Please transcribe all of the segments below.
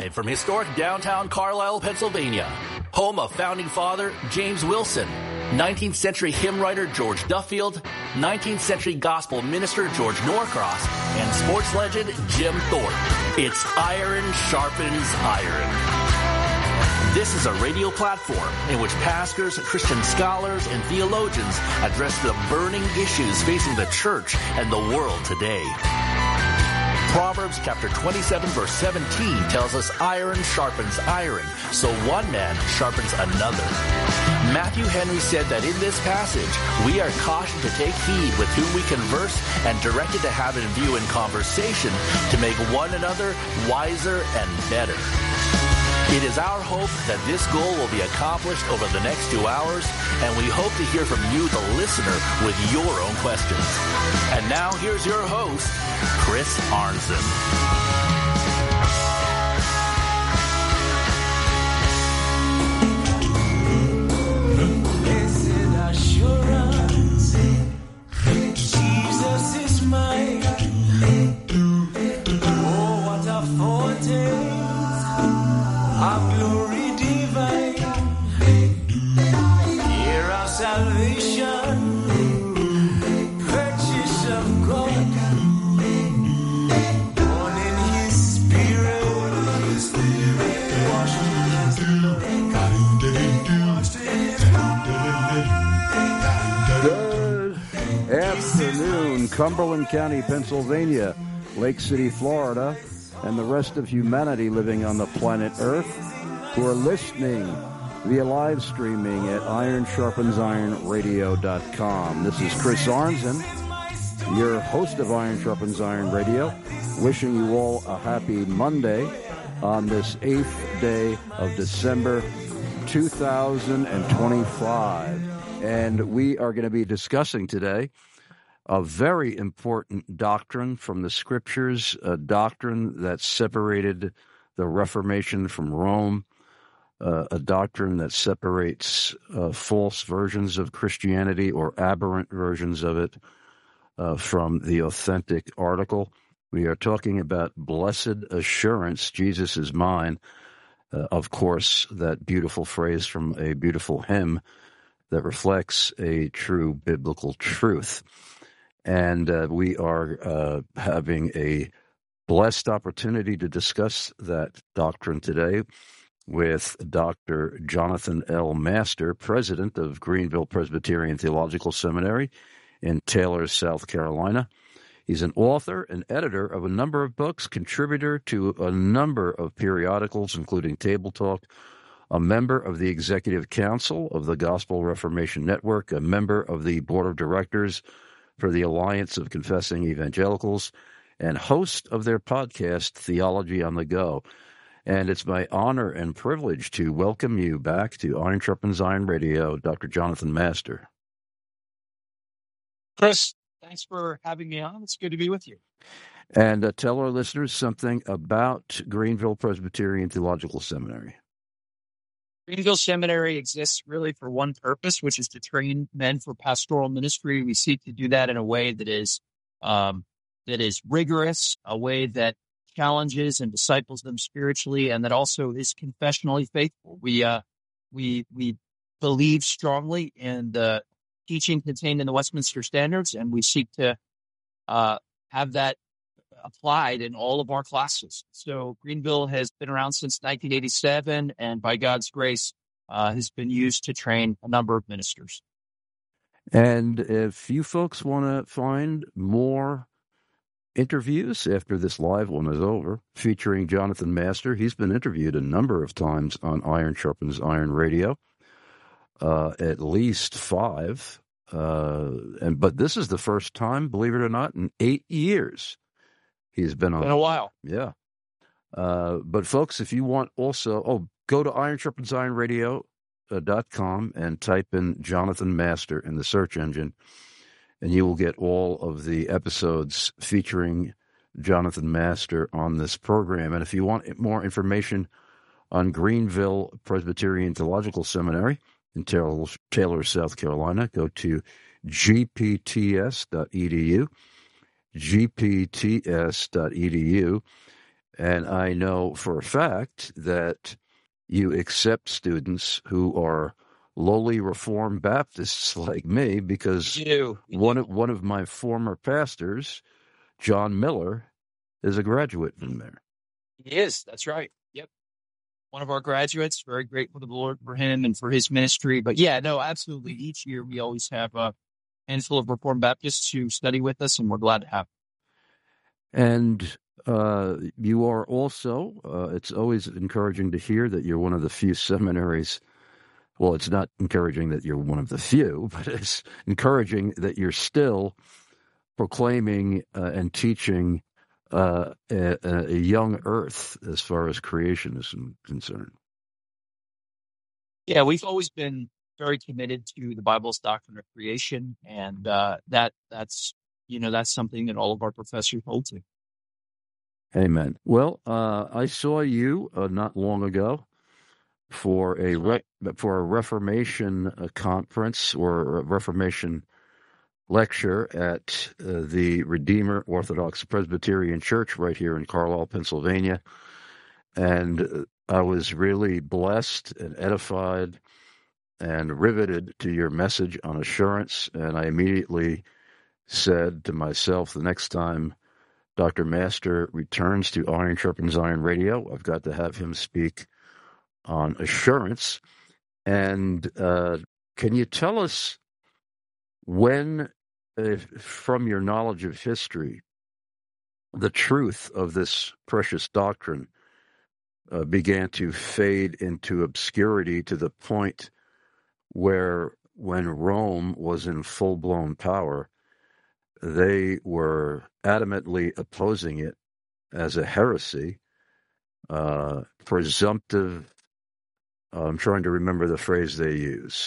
Live from historic downtown Carlisle, Pennsylvania, home of founding father James Wilson, 19th century hymn writer George Duffield, 19th century gospel minister George Norcross, and sports legend Jim Thorpe. It's Iron Sharpens Iron. This is a radio platform in which pastors, Christian scholars, and theologians address the burning issues facing the church and the world today. Proverbs chapter 27 verse 17 tells us iron sharpens iron, so one man sharpens another. Matthew Henry said that in this passage, we are cautioned to take heed with whom we converse and directed to have in view in conversation to make one another wiser and better. It is our hope that this goal will be accomplished over the next 2 hours, and we hope to hear from you, the listener, with your own questions. And now here's your host, Chris Arnzen. Jesus is mine. Oh, what a foretaste of glory divine. Year of salvation, purchase of God. Born in His Spirit, washed in His blood. Good afternoon, Cumberland County, Pennsylvania, Lake City, Florida, and the rest of humanity living on the planet Earth who are listening via live streaming at IronSharpensIronRadio.com. This is Chris Arnzen, your host of Iron Sharpens Iron Radio, wishing you all a happy Monday on this 8th day of December 2025. And we are going to be discussing today a very important doctrine from the Scriptures, a doctrine that separated the Reformation from Rome, a doctrine that separates false versions of Christianity or aberrant versions of it from the authentic article. We are talking about blessed assurance, Jesus is mine. Of course, that beautiful phrase from a beautiful hymn that reflects a true biblical truth. And we are having a blessed opportunity to discuss that doctrine today with Dr. Jonathan L. Master, president of Greenville Presbyterian Theological Seminary in Taylor, South Carolina. He's an author and editor of a number of books, contributor to a number of periodicals, including Table Talk, a member of the Executive Council of the Gospel Reformation Network, a member of the Board of Directors for the Alliance of Confessing Evangelicals, and host of their podcast, Theology on the Go. And it's my honor and privilege to welcome you back to Iron Sharpens Iron Radio, Dr. Jonathan Master. Chris, thanks for having me on. It's good to be with you. And tell our listeners something about Greenville Presbyterian Theological Seminary. Greenville Seminary exists really for one purpose, which is to train men for pastoral ministry. We seek to do that in a way that is rigorous, a way that challenges and disciples them spiritually, and that also is confessionally faithful. We believe strongly in the teaching contained in the Westminster Standards, and we seek to have that applied in all of our classes. So Greenville has been around since 1987, and by God's grace, has been used to train a number of ministers. And if you folks want to find more interviews after this live one is over, featuring Jonathan Master, he's been interviewed a number of times on Iron Sharpens Iron Radio, at least 5. But this is the first time, believe it or not, in 8 years he's been on. In a while. Yeah. But folks, if you want also, go to IronSharpensIronRadio.com and type in Jonathan Master in the search engine, and you will get all of the episodes featuring Jonathan Master on this program. And if you want more information on Greenville Presbyterian Theological Seminary in Taylor, South Carolina, go to gpts.edu, gpts.edu, And I know for a fact that you accept students who are lowly Reformed Baptists like me, because We do. one of my former pastors, John Miller, is a graduate from there. He is. That's right. Yep. One of our graduates. Very grateful to the Lord for him and for his ministry. But yeah, no, absolutely. Each year we always have a handful of Reformed Baptists who study with us, and we're glad to have them. And you are also, it's always encouraging to hear that you're one of the few seminaries. Well, it's not encouraging that you're one of the few, but it's encouraging that you're still proclaiming and teaching a young earth as far as creation is concerned. Yeah, we've always been very committed to the Bible's doctrine of creation, and that's something that all of our professors hold to. Amen. Well, I saw you not long ago for a Reformation conference or a Reformation lecture at the Redeemer Orthodox Presbyterian Church right here in Carlisle, Pennsylvania, and I was really blessed and edified and riveted to your message on assurance. And I immediately said to myself, the next time Dr. Master returns to Iron Sharpens Iron Radio, I've got to have him speak on assurance. And can you tell us when, from your knowledge of history, the truth of this precious doctrine began to fade into obscurity to the point where, when Rome was in full-blown power, they were adamantly opposing it as a heresy, presumptive. I'm trying to remember the phrase they use.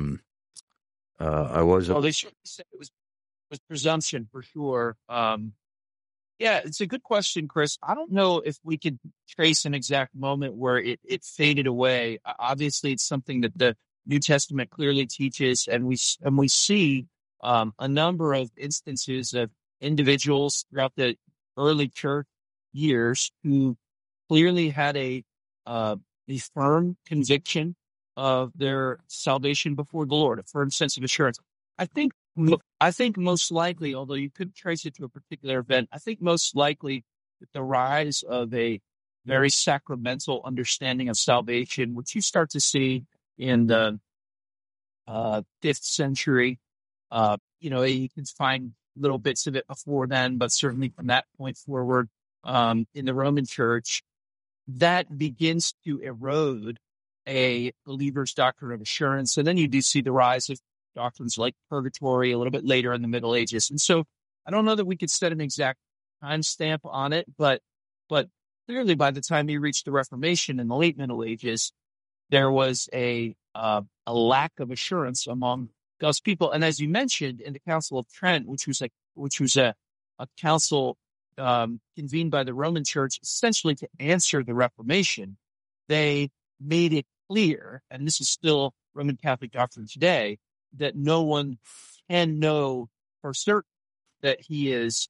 They certainly said it was presumption for sure. Yeah, it's a good question, Chris. I don't know if we could trace an exact moment where it faded away. Obviously, it's something that the New Testament clearly teaches, and we see a number of instances of individuals throughout the early church years who clearly had a firm conviction of their salvation before the Lord, a firm sense of assurance. I think most likely, although you could trace it to a particular event, I think most likely that the rise of a very sacramental understanding of salvation, which you start to see in the 5th century. You can find little bits of it before then, but certainly from that point forward, in the Roman Church, that begins to erode a believer's doctrine of assurance. And then you do see the rise of doctrines like purgatory a little bit later in the Middle Ages. And so I don't know that we could set an exact timestamp on it, but clearly by the time you reach the Reformation in the late Middle Ages, there was a lack of assurance among God's people. And as you mentioned, in the Council of Trent, which was a council convened by the Roman Church essentially to answer the Reformation, they made it clear, and this is still Roman Catholic doctrine today, that no one can know for certain that he is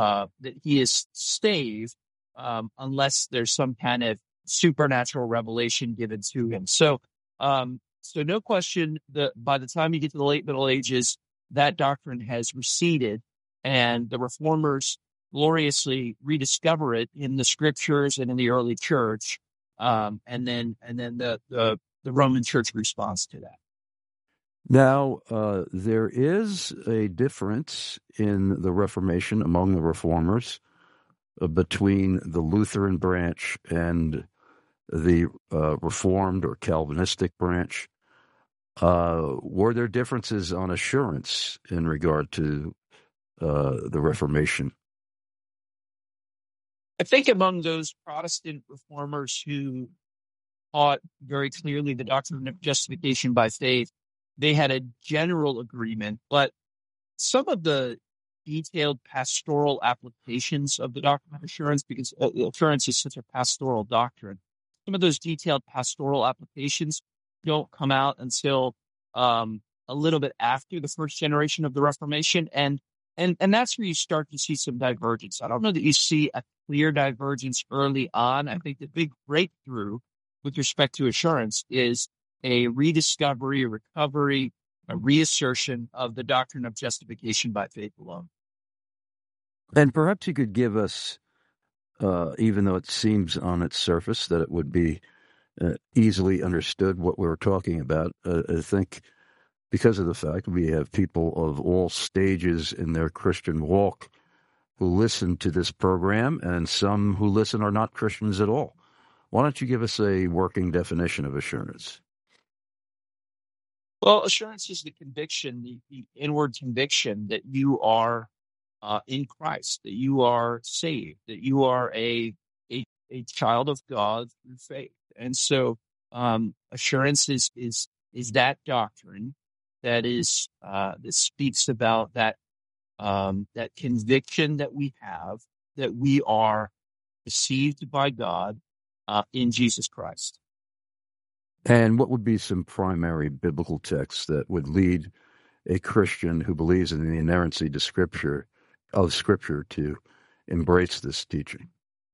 saved unless there's some kind of supernatural revelation given to him. So no question that by the time you get to the late Middle Ages, that doctrine has receded, and the Reformers gloriously rediscover it in the Scriptures and in the early Church, and then the Roman Church responds to that. Now, there is a difference in the Reformation among the Reformers between the Lutheran branch and the Reformed or Calvinistic branch. Were there differences on assurance in regard to the Reformation? I think among those Protestant reformers who taught very clearly the doctrine of justification by faith, they had a general agreement, but some of the detailed pastoral applications of the doctrine of assurance, because assurance is such a pastoral doctrine, some of those detailed pastoral applications don't come out until a little bit after the first generation of the Reformation. And And that's where you start to see some divergence. I don't know that you see a clear divergence early on. I think the big breakthrough with respect to assurance is a rediscovery, a recovery, a reassertion of the doctrine of justification by faith alone. And perhaps you could give us, even though it seems on its surface that it would be easily understood what we're talking about, I think because of the fact we have people of all stages in their Christian walk who listen to this program, and some who listen are not Christians at all. Why don't you give us a working definition of assurance? Well, assurance is the conviction, the inward conviction that you are in Christ, that you are saved, that you are a child of God through faith. And so assurance is that doctrine that is that speaks about that that conviction that we have that we are received by God in Jesus Christ. And what would be some primary biblical texts that would lead a Christian who believes in the inerrancy of Scripture to embrace this teaching?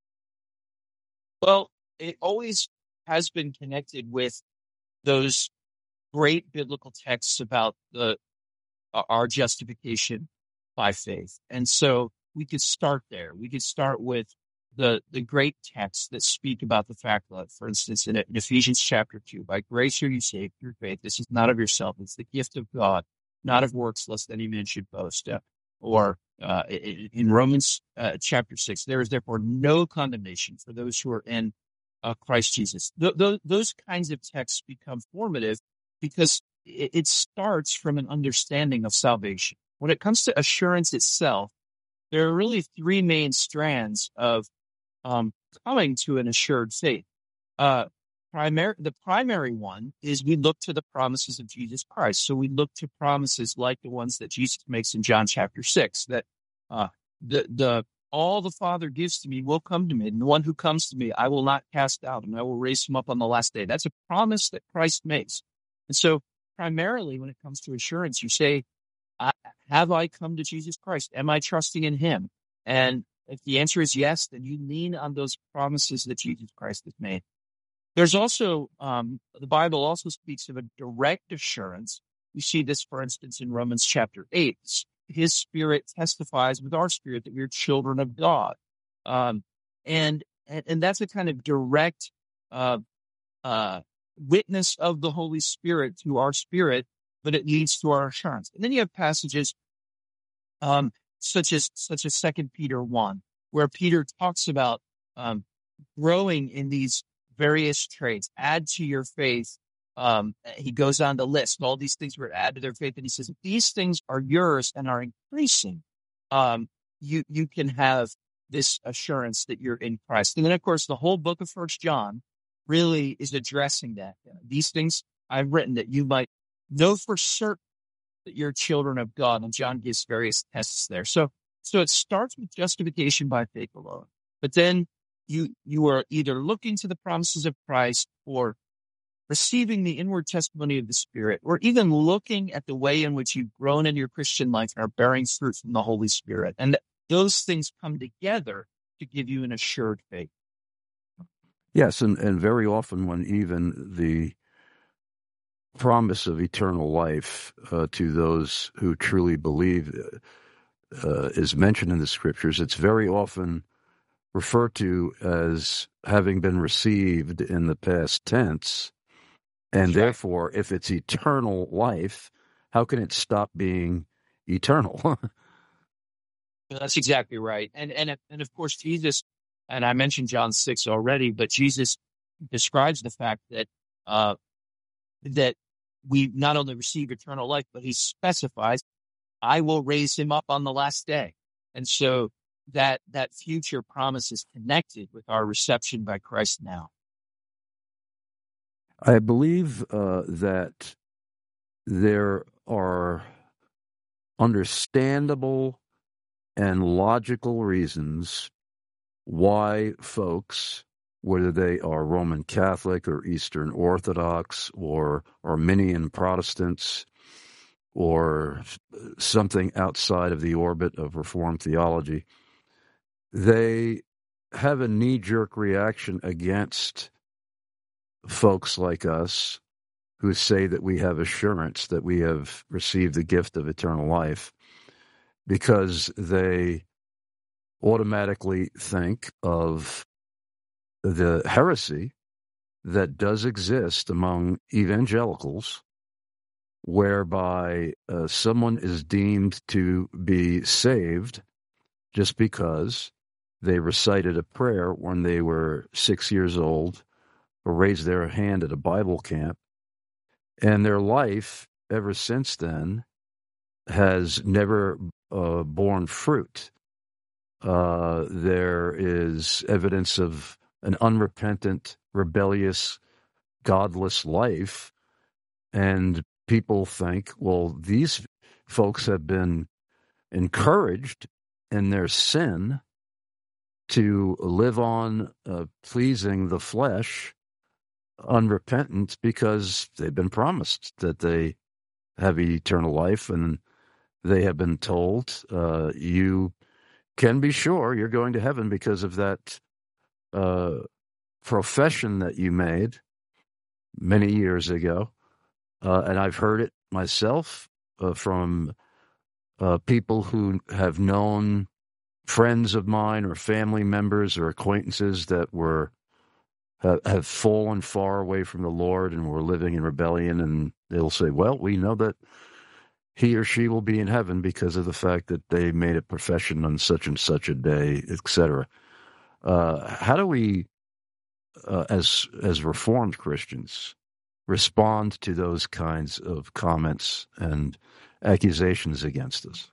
Well, it always has been connected with those great biblical texts about our justification by faith. And so we could start there. We could start with the great texts that speak about the fact that, for instance, in Ephesians chapter 2, by grace are you saved through faith. This is not of yourself. It's the gift of God, not of works, lest any man should boast. Or in Romans chapter 6, there is therefore no condemnation for those who are in Christ Jesus. Those kinds of texts become formative because it starts from an understanding of salvation. When it comes to assurance itself, there are really three main strands of coming to an assured faith. The primary one is we look to the promises of Jesus Christ. So we look to promises like the ones that Jesus makes in John chapter 6, that all the Father gives to me will come to me, and the one who comes to me I will not cast out, and I will raise him up on the last day. That's a promise that Christ makes. And so primarily when it comes to assurance, you say, have I come to Jesus Christ? Am I trusting in him? And if the answer is yes, then you lean on those promises that Jesus Christ has made. There's also, the Bible also speaks of a direct assurance. We see this, for instance, in Romans chapter 8. His Spirit testifies with our spirit that we're children of God. And that's a kind of direct witness of the Holy Spirit to our spirit, but it leads to our assurance. And then you have passages such as 2 Peter 1, where Peter talks about growing in these various traits. Add to your faith. He goes on to list all these things were add to their faith, and he says, if these things are yours and are increasing, you can have this assurance that you're in Christ. And then, of course, the whole book of 1 John really is addressing that. These things I've written that you might know for certain that you're children of God. And John gives various tests there. So it starts with justification by faith alone. But then you are either looking to the promises of Christ or receiving the inward testimony of the Spirit, or even looking at the way in which you've grown in your Christian life and are bearing fruit from the Holy Spirit. And those things come together to give you an assured faith. Yes, and very often when even the promise of eternal life to those who truly believe is mentioned in the Scriptures, it's very often referred to as having been received in the past tense. And therefore, if it's eternal life, how can it stop being eternal? That's exactly right. And of course, Jesus, and I mentioned John 6 already, but Jesus describes the fact that that we not only receive eternal life, but he specifies, I will raise him up on the last day. And so that future promise is connected with our reception by Christ now. I believe that there are understandable and logical reasons why folks, whether they are Roman Catholic or Eastern Orthodox or Arminian Protestants or something outside of the orbit of Reformed theology, they have a knee-jerk reaction against folks like us who say that we have assurance that we have received the gift of eternal life, because they automatically think of the heresy that does exist among evangelicals, whereby someone is deemed to be saved just because they recited a prayer when they were 6 years old or raised their hand at a Bible camp, and their life ever since then has never borne fruit. There is evidence of an unrepentant, rebellious, godless life, and people think, well, these folks have been encouraged in their sin to live on pleasing the flesh, unrepentant, because they've been promised that they have eternal life, and they have been told, you can be sure you're going to heaven because of that profession that you made many years ago. And I've heard it myself from people who have known friends of mine or family members or acquaintances that have fallen far away from the Lord and were living in rebellion, and they'll say, well, we know that he or she will be in heaven because of the fact that they made a profession on such and such a day, etc. How do we, as Reformed Christians, respond to those kinds of comments and accusations against us?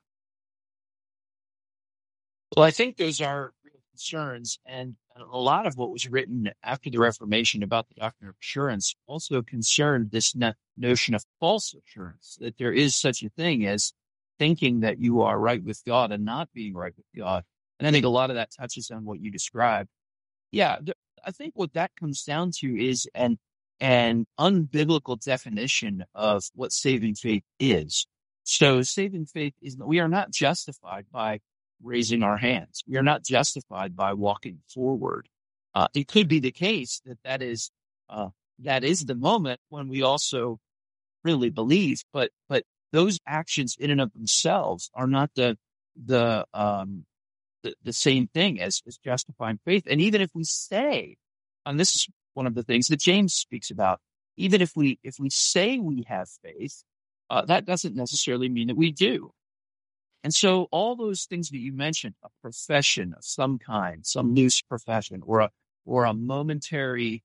Well, I think those are real concerns, and a lot of what was written after the Reformation about the doctrine of assurance also concerned this notion of false assurance, that there is such a thing as thinking that you are right with God and not being right with God. And I think a lot of that touches on what you described. Yeah, I think what that comes down to is an unbiblical definition of what saving faith is. So saving faith is, we are not justified by raising our hands. We are not justified by walking forward. It could be the case that is the moment when we also really believe, but those actions in and of themselves are not the same thing as justifying faith. And even if we say, and this is one of the things that James speaks about, even if we say we have faith, that doesn't necessarily mean that we do. And so all those things that you mentioned, a profession of some kind, some loose profession, or a momentary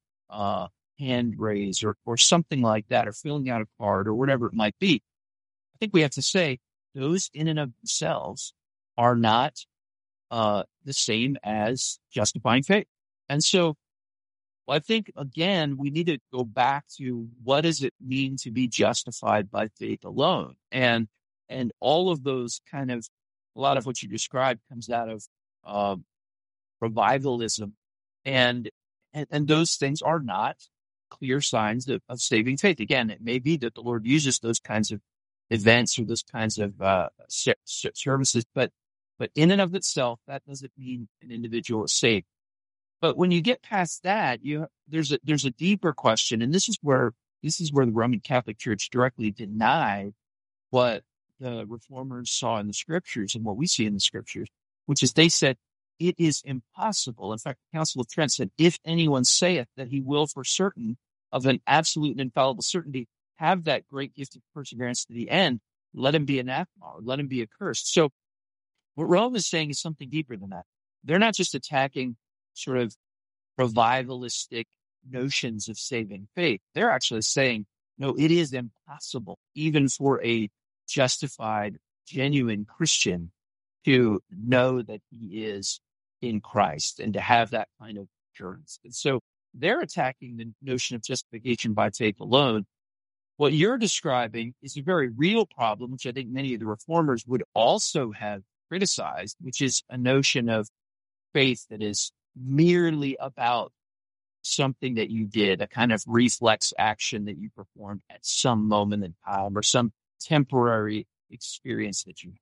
hand raise, or something like that, or filling out a card, or whatever it might be, I think we have to say those in and of themselves are not the same as justifying faith. And so I think, again, we need to go back to what does it mean to be justified by faith alone? And all of those kind of, a lot of what you described comes out of revivalism. And those things are not clear signs of saving faith. Again, it may be that the Lord uses those kinds of events or those kinds of services, but in and of itself, that doesn't mean an individual is saved. But when you get past that, there's a deeper question, and this is where the Roman Catholic Church directly denied what the Reformers saw in the Scriptures and what we see in the Scriptures, which is they said it is impossible. In fact, the Council of Trent said, if anyone saith that he will for certain of an absolute and infallible certainty have that great gift of perseverance to the end, let him be anathema, or let him be accursed. So what Rome is saying is something deeper than that. They're not just attacking sort of revivalistic notions of saving faith. They're actually saying, no, it is impossible, even for a justified, genuine Christian, to know that he is in Christ and to have that kind of assurance. And so they're attacking the notion of justification by faith alone. What you're describing is a very real problem, which I think many of the Reformers would also have criticized, which is a notion of faith that is merely about something that you did, a kind of reflex action that you performed at some moment in time, or some temporary experience that you have.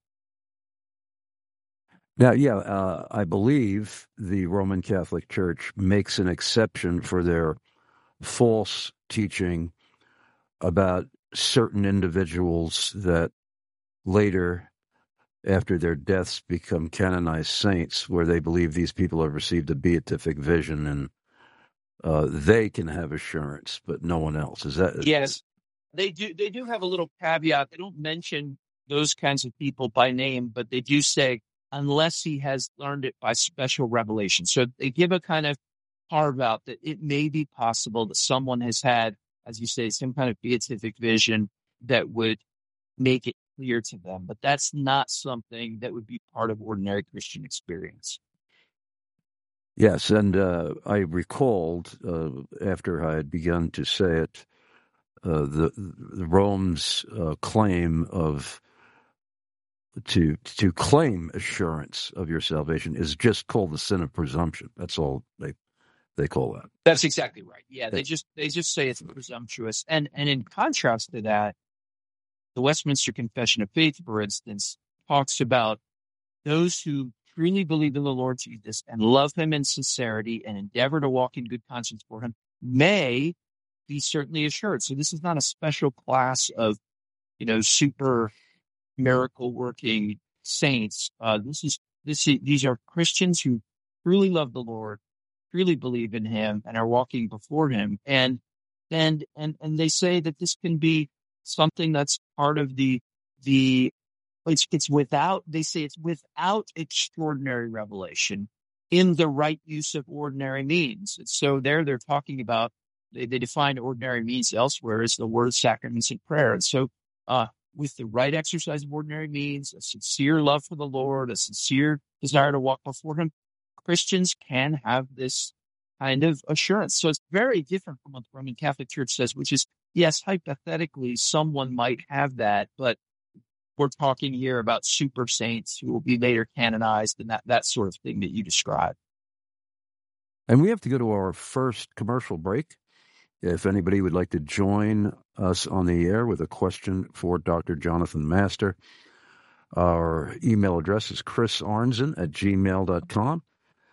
Now, I believe the Roman Catholic Church makes an exception for their false teaching about certain individuals that later, after their deaths, become canonized saints, where they believe these people have received a beatific vision and they can have assurance, but no one else. Is that? Yes, they do. They do have a little caveat. They don't mention those kinds of people by name, but they do say, unless he has learned it by special revelation. So they give a kind of carve out that it may be possible that someone has had, as you say, some kind of beatific vision that would make it clear to them. But that's not something that would be part of ordinary Christian experience. Yes, and I recalled after I had begun to say it, the Rome's claim of to claim assurance of your salvation is just called the sin of presumption. That's all they call that. That's exactly right. Yeah, they just say it's presumptuous. And in contrast to that, the Westminster Confession of Faith, for instance, talks about those who truly believe in the Lord Jesus and love him in sincerity and endeavor to walk in good conscience for him may be certainly assured. So this is not a special class of, super miracle working saints. These are Christians who truly love the Lord, truly believe in him, and are walking before him. And they say that this can be something that's part of it's without extraordinary revelation in the right use of ordinary means. And so they're talking about, they define ordinary means elsewhere as the word, sacraments, and prayer. And so with the right exercise of ordinary means, a sincere love for the Lord, a sincere desire to walk before him, Christians can have this kind of assurance. So it's very different from what the Roman Catholic Church says, which is, yes, hypothetically, someone might have that, but we're talking here about super saints who will be later canonized and that sort of thing that you described. And we have to go to our first commercial break. If anybody would like to join us on the air with a question for Dr. Jonathan Master, our email address is chrisarnzen@gmail.com,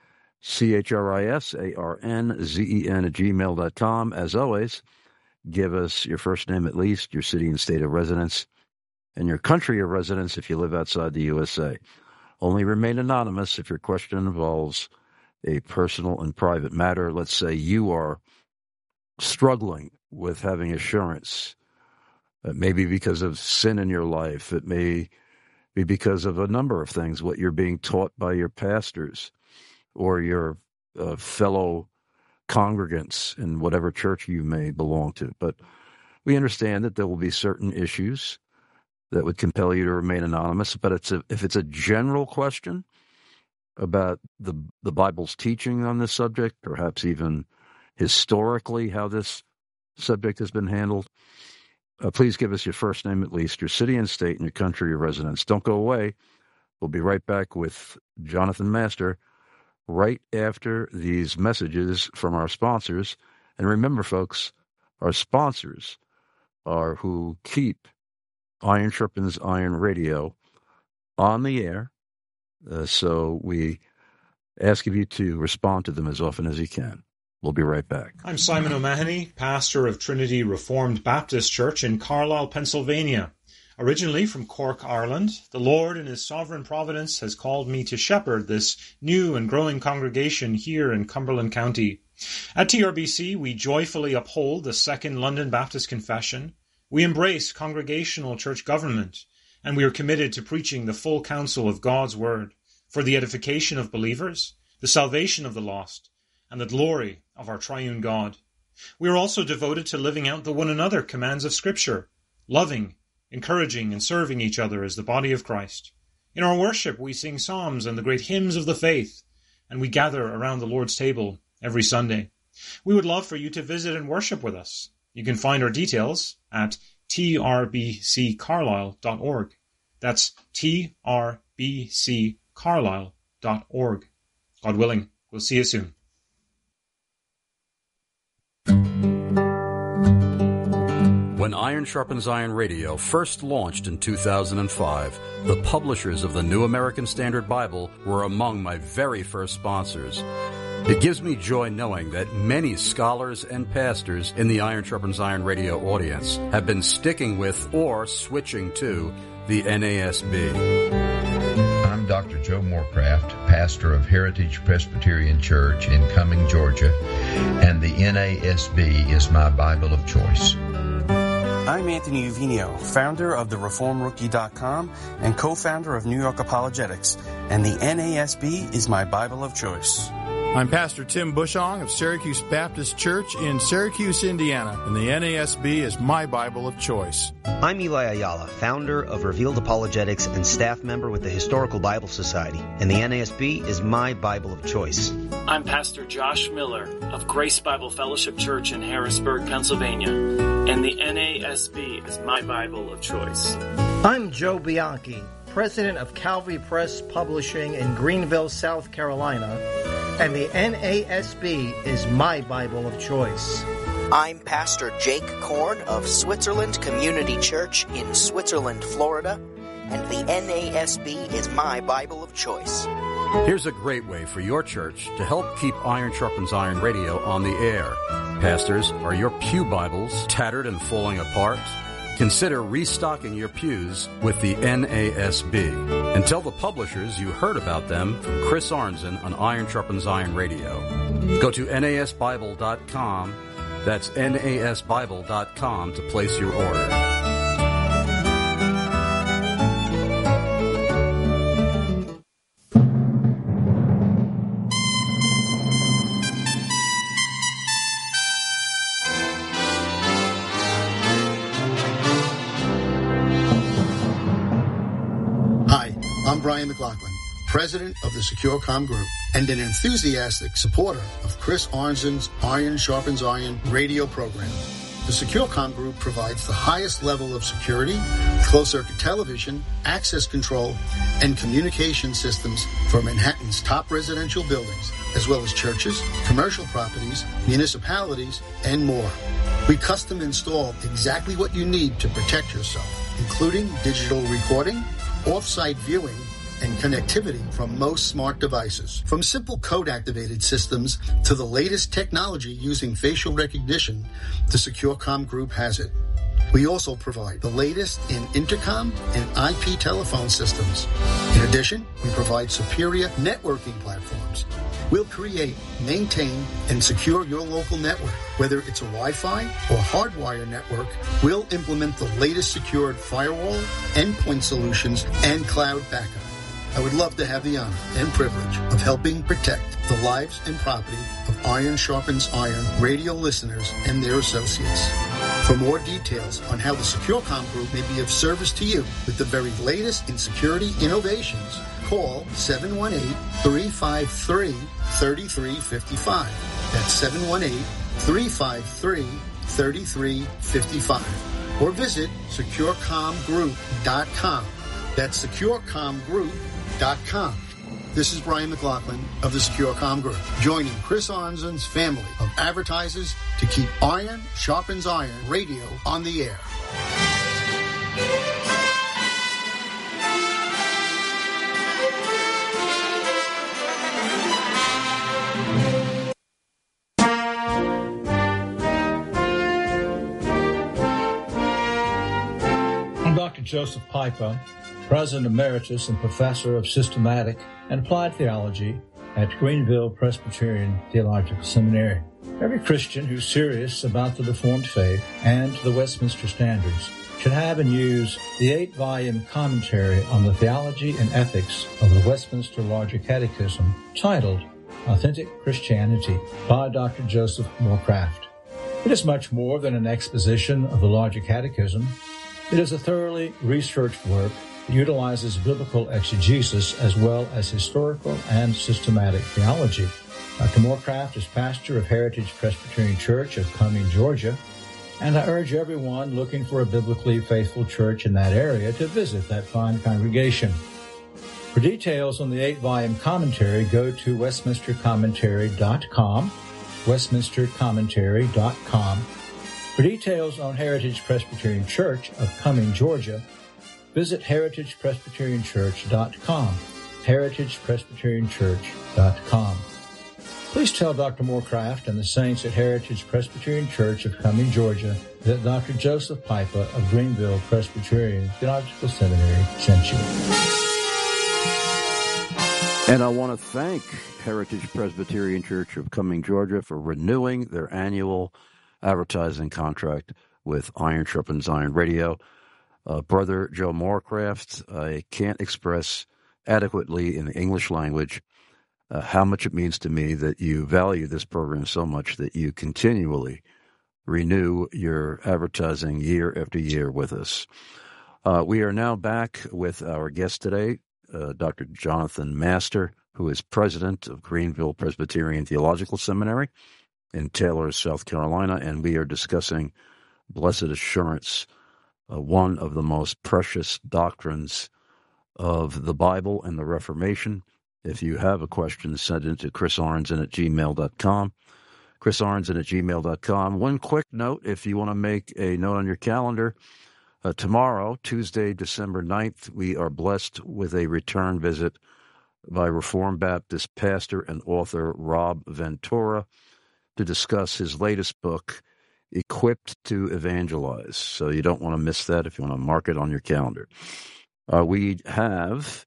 CHRISARNZEN@gmail.com. As always, give us your first name at least, your city and state of residence, and your country of residence if you live outside the USA. Only remain anonymous if your question involves a personal and private matter. Let's say you are struggling with having assurance. It may be because of sin in your life. It may be because of a number of things, what you're being taught by your pastors or your fellow congregants in whatever church you may belong to. But we understand that there will be certain issues that would compel you to remain anonymous. But if it's a general question about the Bible's teaching on this subject, perhaps even historically how this subject has been handled, please give us your first name at least, your city and state, and your country of residence. Don't go away. We'll be right back with Jonathan Master right after these messages from our sponsors. And remember, folks, our sponsors are who keep Iron Sharpens Iron Radio on the air. So we ask of you to respond to them as often as you can. We'll be right back. I'm Simon O'Mahony, pastor of Trinity Reformed Baptist Church in Carlisle, Pennsylvania. Originally from Cork, Ireland, the Lord in his sovereign providence has called me to shepherd this new and growing congregation here in Cumberland County. At TRBC, we joyfully uphold the Second London Baptist Confession. We embrace congregational church government, and we are committed to preaching the full counsel of God's Word for the edification of believers, the salvation of the lost, and the glory of our triune God. We are also devoted to living out the one another commands of Scripture, loving, encouraging, and serving each other as the body of Christ. In our worship, we sing psalms and the great hymns of the faith, and we gather around the Lord's table every Sunday. We would love for you to visit and worship with us. You can find our details at trbccarlisle.org. That's trbccarlisle.org. God willing, we'll see you soon. When When Iron Sharpens Iron Radio first launched in 2005, the publishers of the New American Standard Bible were among my very first sponsors. It gives me joy knowing that many scholars and pastors in the Iron Sharpens Iron Radio audience have been sticking with or switching to the NASB. I'm Dr. Joe Morecraft, pastor of Heritage Presbyterian Church in Cumming, Georgia, and the NASB is my Bible of choice. I'm Anthony Uvino, founder of TheReformRookie.com and co-founder of New York Apologetics, and the NASB is my Bible of choice. I'm Pastor Tim Bushong of Syracuse Baptist Church in Syracuse, Indiana, and the NASB is my Bible of choice. I'm Eli Ayala, founder of Revealed Apologetics and staff member with the Historical Bible Society, and the NASB is my Bible of choice. I'm Pastor Josh Miller of Grace Bible Fellowship Church in Harrisburg, Pennsylvania, and the NASB is my Bible of choice. I'm Joe Bianchi, president of Calvary Press Publishing in Greenville, South Carolina, and the NASB is my Bible of choice. I'm Pastor Jake Korn of Switzerland Community Church in Switzerland, Florida, and the NASB is my Bible of choice. Here's a great way for your church to help keep Iron Sharpens Iron Radio on the air. Pastors, are your pew Bibles tattered and falling apart? Consider restocking your pews with the NASB. And tell the publishers you heard about them from Chris Arnzen on Iron Sharpens Iron Radio. Go to NASBible.com. That's NASBible.com to place your order. I'm Brian McLaughlin, president of the SecureCom Group and an enthusiastic supporter of Chris Arnzen's Iron Sharpens Iron radio program. The SecureCom Group provides the highest level of security, closed-circuit television, access control, and communication systems for Manhattan's top residential buildings, as well as churches, commercial properties, municipalities, and more. We custom install exactly what you need to protect yourself, including digital recording, off-site viewing, and connectivity from most smart devices. From simple code-activated systems to the latest technology using facial recognition, the SecureCom Group has it. We also provide the latest in intercom and IP telephone systems. In addition, we provide superior networking platforms. We'll create, maintain, and secure your local network. Whether it's a Wi-Fi or hardwire network, we'll implement the latest secured firewall, endpoint solutions, and cloud backup. I would love to have the honor and privilege of helping protect the lives and property of Iron Sharpens Iron radio listeners and their associates. For more details on how the SecureCom Group may be of service to you with the very latest in security innovations, call 718-353-3355. That's 718-353-3355. Or visit SecureComGroup.com. That's SecureComGroup.com. This is Brian McLaughlin of the SecureCom Group, joining Chris Arnzen's family of advertisers to keep Iron Sharpens Iron radio on the air. I'm Dr. Joseph Pipa, President Emeritus and Professor of Systematic and Applied Theology at Greenville Presbyterian Theological Seminary. Every Christian who's serious about the Reformed faith and the Westminster Standards should have and use the 8-volume commentary on the theology and ethics of the Westminster Larger Catechism titled Authentic Christianity by Dr. Joseph Morecraft. It is much more than an exposition of the Larger Catechism. It is a thoroughly researched work that utilizes biblical exegesis as well as historical and systematic theology. Dr. Morecraft is pastor of Heritage Presbyterian Church of Cumming, Georgia, and I urge everyone looking for a biblically faithful church in that area to visit that fine congregation. For details on the 8-volume commentary, go to westminstercommentary.com, westminstercommentary.com. For details on Heritage Presbyterian Church of Cumming, Georgia, visit heritagepresbyterianchurch.com, heritagepresbyterianchurch.com. Please tell Dr. Moorcraft and the saints at Heritage Presbyterian Church of Cumming, Georgia, that Dr. Joseph Pipa of Greenville Presbyterian Theological Seminary sent you. And I want to thank Heritage Presbyterian Church of Cumming, Georgia, for renewing their annual advertising contract with Iron Sharpens Iron Radio. Brother Joe Moorcraft, I can't express adequately in the English language how much it means to me that you value this program so much that you continually renew your advertising year after year with us. We are now back with our guest today, Dr. Jonathan Master, who is president of Greenville Presbyterian Theological Seminary in Taylor, South Carolina, and we are discussing Blessed Assurance, one of the most precious doctrines of the Bible and the Reformation. If you have a question, send it to chrisarnson@gmail.com. chrisarnson@gmail.com. One quick note, if you want to make a note on your calendar, tomorrow, Tuesday, December 9th, we are blessed with a return visit by Reformed Baptist pastor and author Rob Ventura to discuss his latest book, Equipped to Evangelize. So you don't want to miss that if you want to mark it on your calendar. We have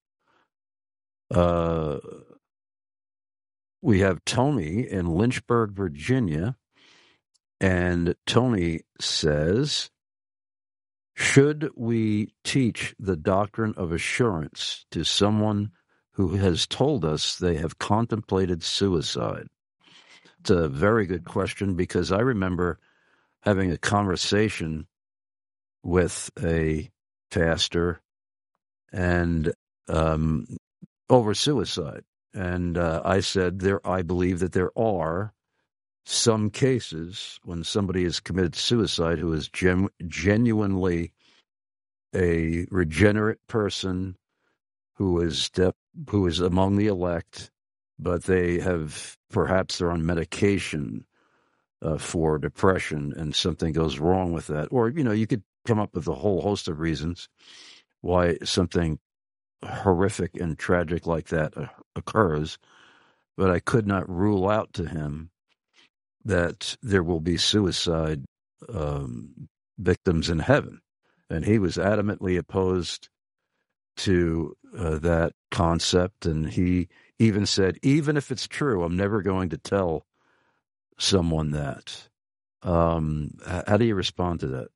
Tony in Lynchburg, Virginia, and Tony says, should we teach the doctrine of assurance to someone who has told us they have contemplated suicide? It's a very good question, because I remember having a conversation with a pastor and over suicide. And I said, I believe that there are some cases when somebody has committed suicide who is genuinely a regenerate person who is among the elect, but perhaps they're on medication for depression and something goes wrong with that. Or, you could come up with a whole host of reasons why something horrific and tragic like that occurs, but I could not rule out to him that there will be suicide victims in heaven. And he was adamantly opposed to that concept, and he even said, even if it's true, I'm never going to tell someone that. How do you respond to that?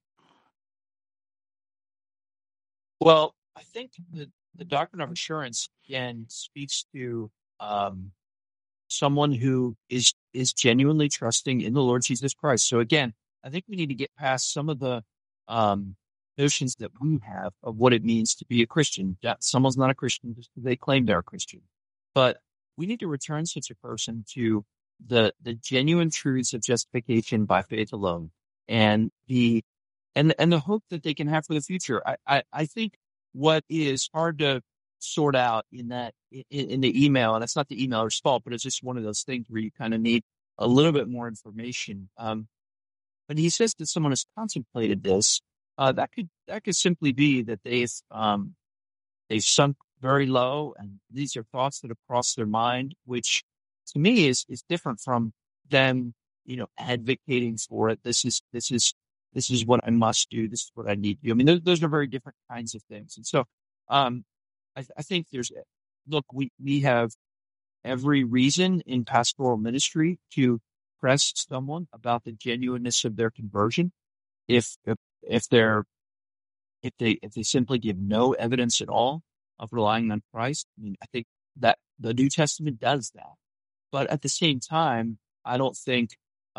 Well, I think the doctrine of assurance, again, speaks to someone who is genuinely trusting in the Lord Jesus Christ. So again, I think we need to get past some of the notions that we have of what it means to be a Christian. Someone's not a Christian just because they claim they're a Christian. But we need to return such a person to the genuine truths of justification by faith alone, and the hope that they can have for the future. I think what is hard to sort out in the email, and it's not the emailer's fault, but it's just one of those things where you kind of need a little bit more information. But he says that someone has contemplated this. That could simply be that they've sunk very low, and these are thoughts that have crossed their mind, which to me is different from them, advocating for it. This is what I must do. This is what I need to do. I mean, those are very different kinds of things. And so, I think we have every reason in pastoral ministry to press someone about the genuineness of their conversion. If they simply give no evidence at all of relying on Christ, I mean, I think that the New Testament does that. But at the same time, I don't think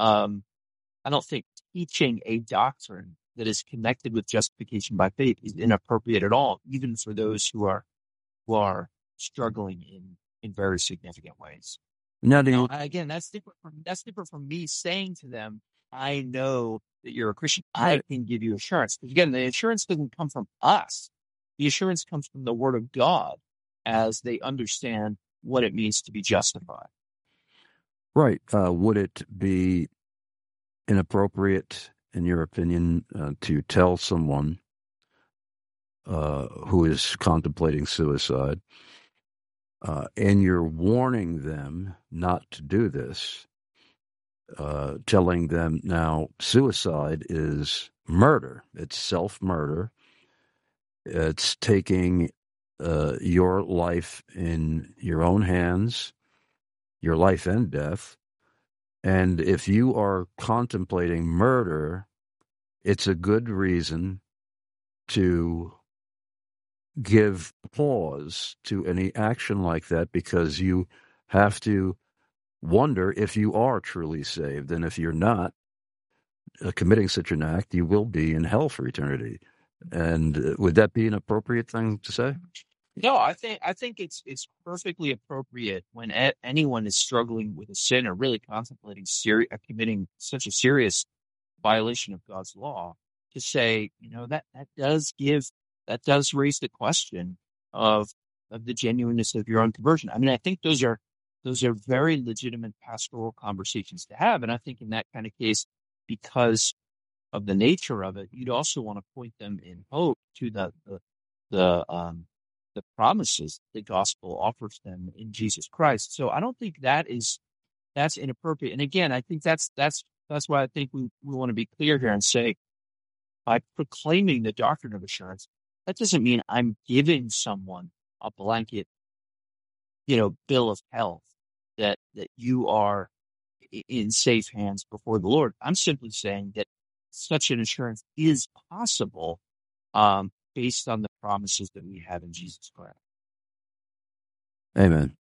teaching a doctrine that is connected with justification by faith is inappropriate at all, even for those who are struggling in very significant ways. Now, again, that's different from me saying to them, I know that you're a Christian. I can give you assurance. Because again, the assurance doesn't come from us. The assurance comes from the Word of God as they understand what it means to be justified. Right. Would it be inappropriate in your opinion, to tell someone who is contemplating suicide, and you're warning them not to do this, telling them now suicide is murder, it's self-murder, it's taking your life in your own hands, your life and death. And if you are contemplating murder, it's a good reason to give pause to any action like that, because you have to wonder if you are truly saved. And if you're not committing such an act, you will be in hell for eternity. And would that be an appropriate thing to say? No, I think it's perfectly appropriate when anyone is struggling with a sin or really contemplating committing such a serious violation of God's law to say, that does raise the question of the genuineness of your own conversion. I mean, I think those are very legitimate pastoral conversations to have, and I think in that kind of case, because of the nature of it, you'd also want to point them in hope to the promises the gospel offers them in Jesus Christ. So I don't think that's inappropriate. And again, I think that's why I think we want to be clear here and say, by proclaiming the doctrine of assurance, that doesn't mean I'm giving someone a blanket, bill of health that you are in safe hands before the Lord. I'm simply saying that such an assurance is possible, based on the promises that we have in Jesus Christ. Amen.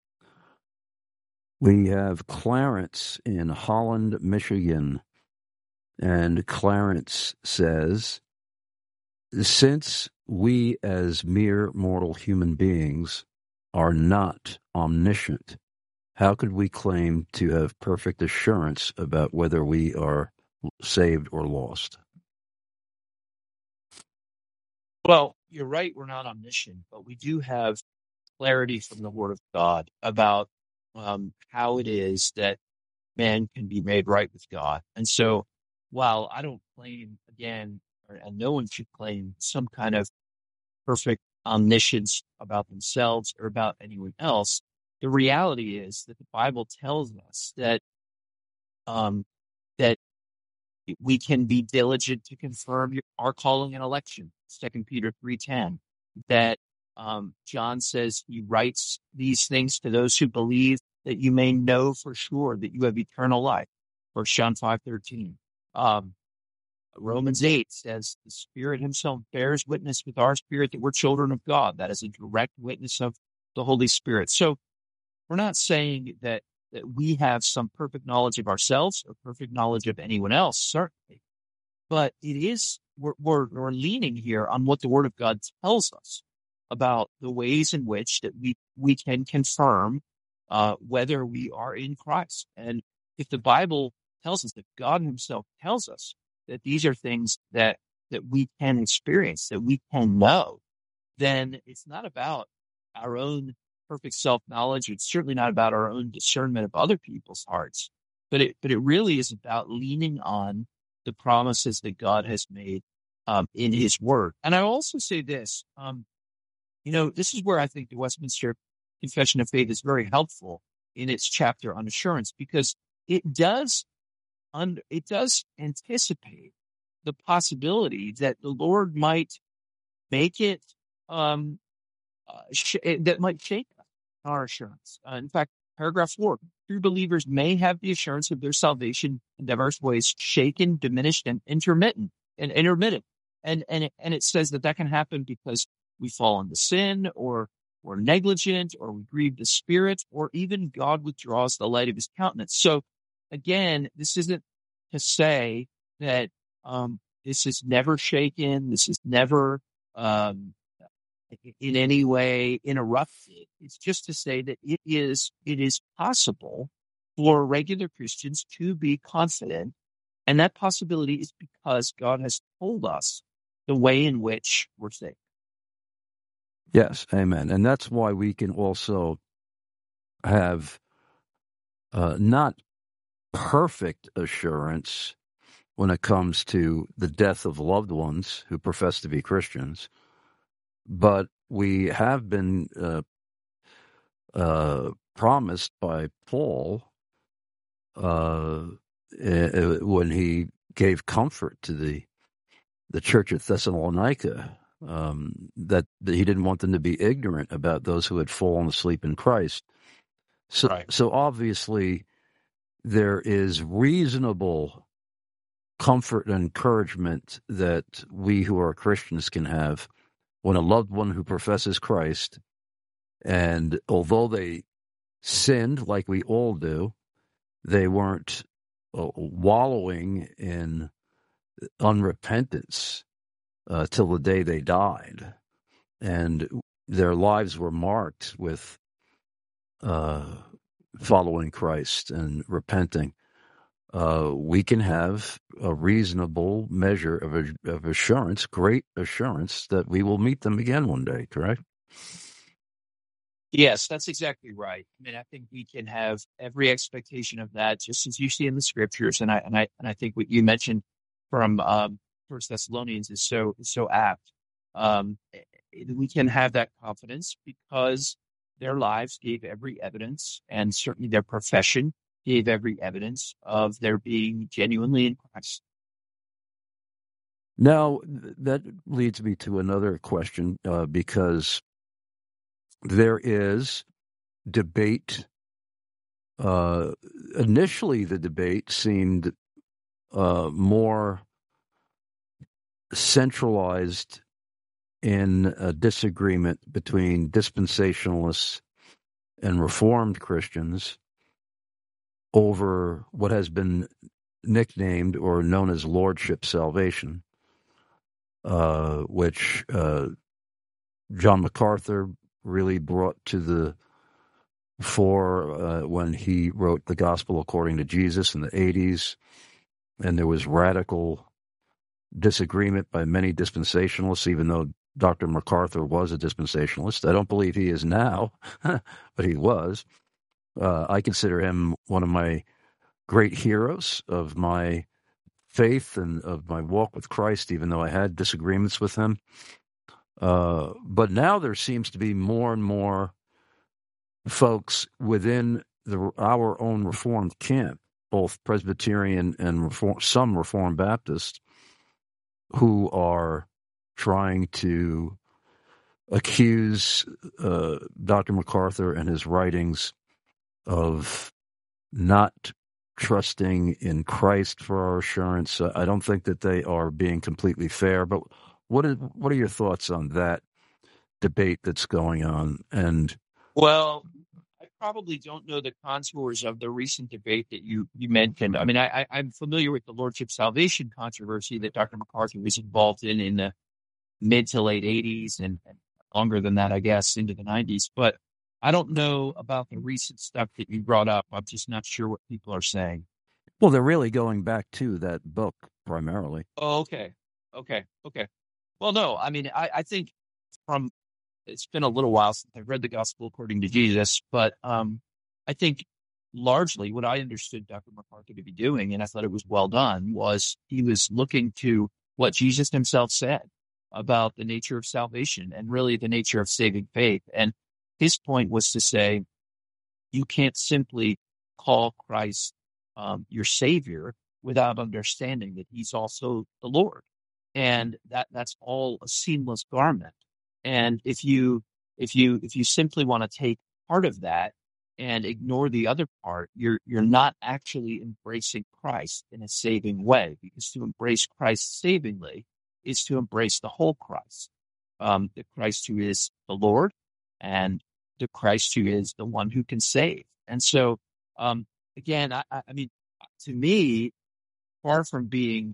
We have Clarence in Holland, Michigan. And Clarence says, since we as mere mortal human beings are not omniscient, how could we claim to have perfect assurance about whether we are saved or lost? Well, you're right, we're not omniscient, but we do have clarity from the Word of God about how it is that man can be made right with God. And so, while I don't claim, again, and no one should claim some kind of perfect omniscience about themselves or about anyone else, the reality is that the Bible tells us that that we can be diligent to confirm our calling and election. 2 Peter 3:10. That John says he writes these things to those who believe, that you may know for sure that you have eternal life. 1 John 5:13. Romans 8 says the Spirit himself bears witness with our spirit that we're children of God. That is a direct witness of the Holy Spirit. So we're not saying that we have some perfect knowledge of ourselves or perfect knowledge of anyone else, certainly. But it is, we're leaning here on what the Word of God tells us about the ways in which that we can confirm whether we are in Christ. And if the Bible tells us, that God himself tells us that these are things that we can experience, that we can know, then it's not about our own perfect self-knowledge. It's certainly not about our own discernment of other people's hearts, but it really is about leaning on the promises that God has made in his word. And I also say this, this is where I think the Westminster Confession of Faith is very helpful in its chapter on assurance, because it does anticipate the possibility that the Lord might make it, that might shake our assurance. In fact, paragraph 4, true believers may have the assurance of their salvation in diverse ways, shaken, diminished, and intermittent. And it says that can happen because we fall into sin, or we're negligent, or we grieve the Spirit, or even God withdraws the light of his countenance. So again, this isn't to say that this is never shaken, this is never in any way interrupted. It's just to say that it is possible for regular Christians to be confident, and that possibility is because God has told us the way in which we're saved. Yes, amen. And that's why we can also have not perfect assurance, when it comes to the death of loved ones who profess to be Christians, but we have been promised by Paul when he gave comfort to the church at Thessalonica, that he didn't want them to be ignorant about those who had fallen asleep in Christ. So, Right. so obviously there is reasonable comfort and encouragement that we who are Christians can have when a loved one who professes Christ, and although they sinned like we all do, they weren't wallowing in unrepentance till the day they died, and their lives were marked with following Christ and repenting. We can have a reasonable measure of assurance, great assurance, that we will meet them again one day, correct? Yes, that's exactly right. I mean, I think we can have every expectation of that, just as you see in the scriptures, and I think what you mentioned from First Thessalonians is so apt. We can have that confidence because their lives gave every evidence, and certainly their profession gave every evidence of their being genuinely in Christ. Now, that leads me to another question, because there is debate. Initially, the debate seemed more centralized in a disagreement between dispensationalists and Reformed Christians over what has been nicknamed or known as Lordship Salvation, which John MacArthur really brought to the fore when he wrote The Gospel According to Jesus in the 80s, and there was radical disagreement by many dispensationalists, even though Dr. MacArthur was a dispensationalist. I don't believe he is now, but he was. I consider him one of my great heroes of my faith and of my walk with Christ, even though I had disagreements with him. But now there seems to be more and more folks within our own Reformed camp, both Presbyterian and some Reformed Baptists, who are trying to accuse Dr. MacArthur and his writings of not trusting in Christ for our assurance. I don't think that they are being completely fair, but what are your thoughts on that debate that's going on? And Well, I probably don't know the contours of the recent debate that you mentioned. I mean, I'm familiar with the Lordship Salvation controversy that Dr. MacArthur was involved in the mid to late 80s and longer than that, I guess, into the 90s. But I don't know about the recent stuff that you brought up. I'm just not sure what people are saying. well, they're really going back to that book primarily. Oh, okay. Well, no, I mean, I think it's been a little while since I've read the Gospel According to Jesus, but I think largely what I understood Dr. MacArthur to be doing, and I thought it was well done, was he was looking to what Jesus himself said about the nature of salvation and really the nature of saving faith. And his point was to say, you can't simply call Christ your Savior without understanding that he's also the Lord. And that's all a seamless garment. And if you simply want to take part of that and ignore the other part, you're not actually embracing Christ in a saving way, because to embrace Christ savingly is to embrace the whole Christ, the Christ who is the Lord and the Christ who is the one who can save. And so, again, I mean, to me, far from being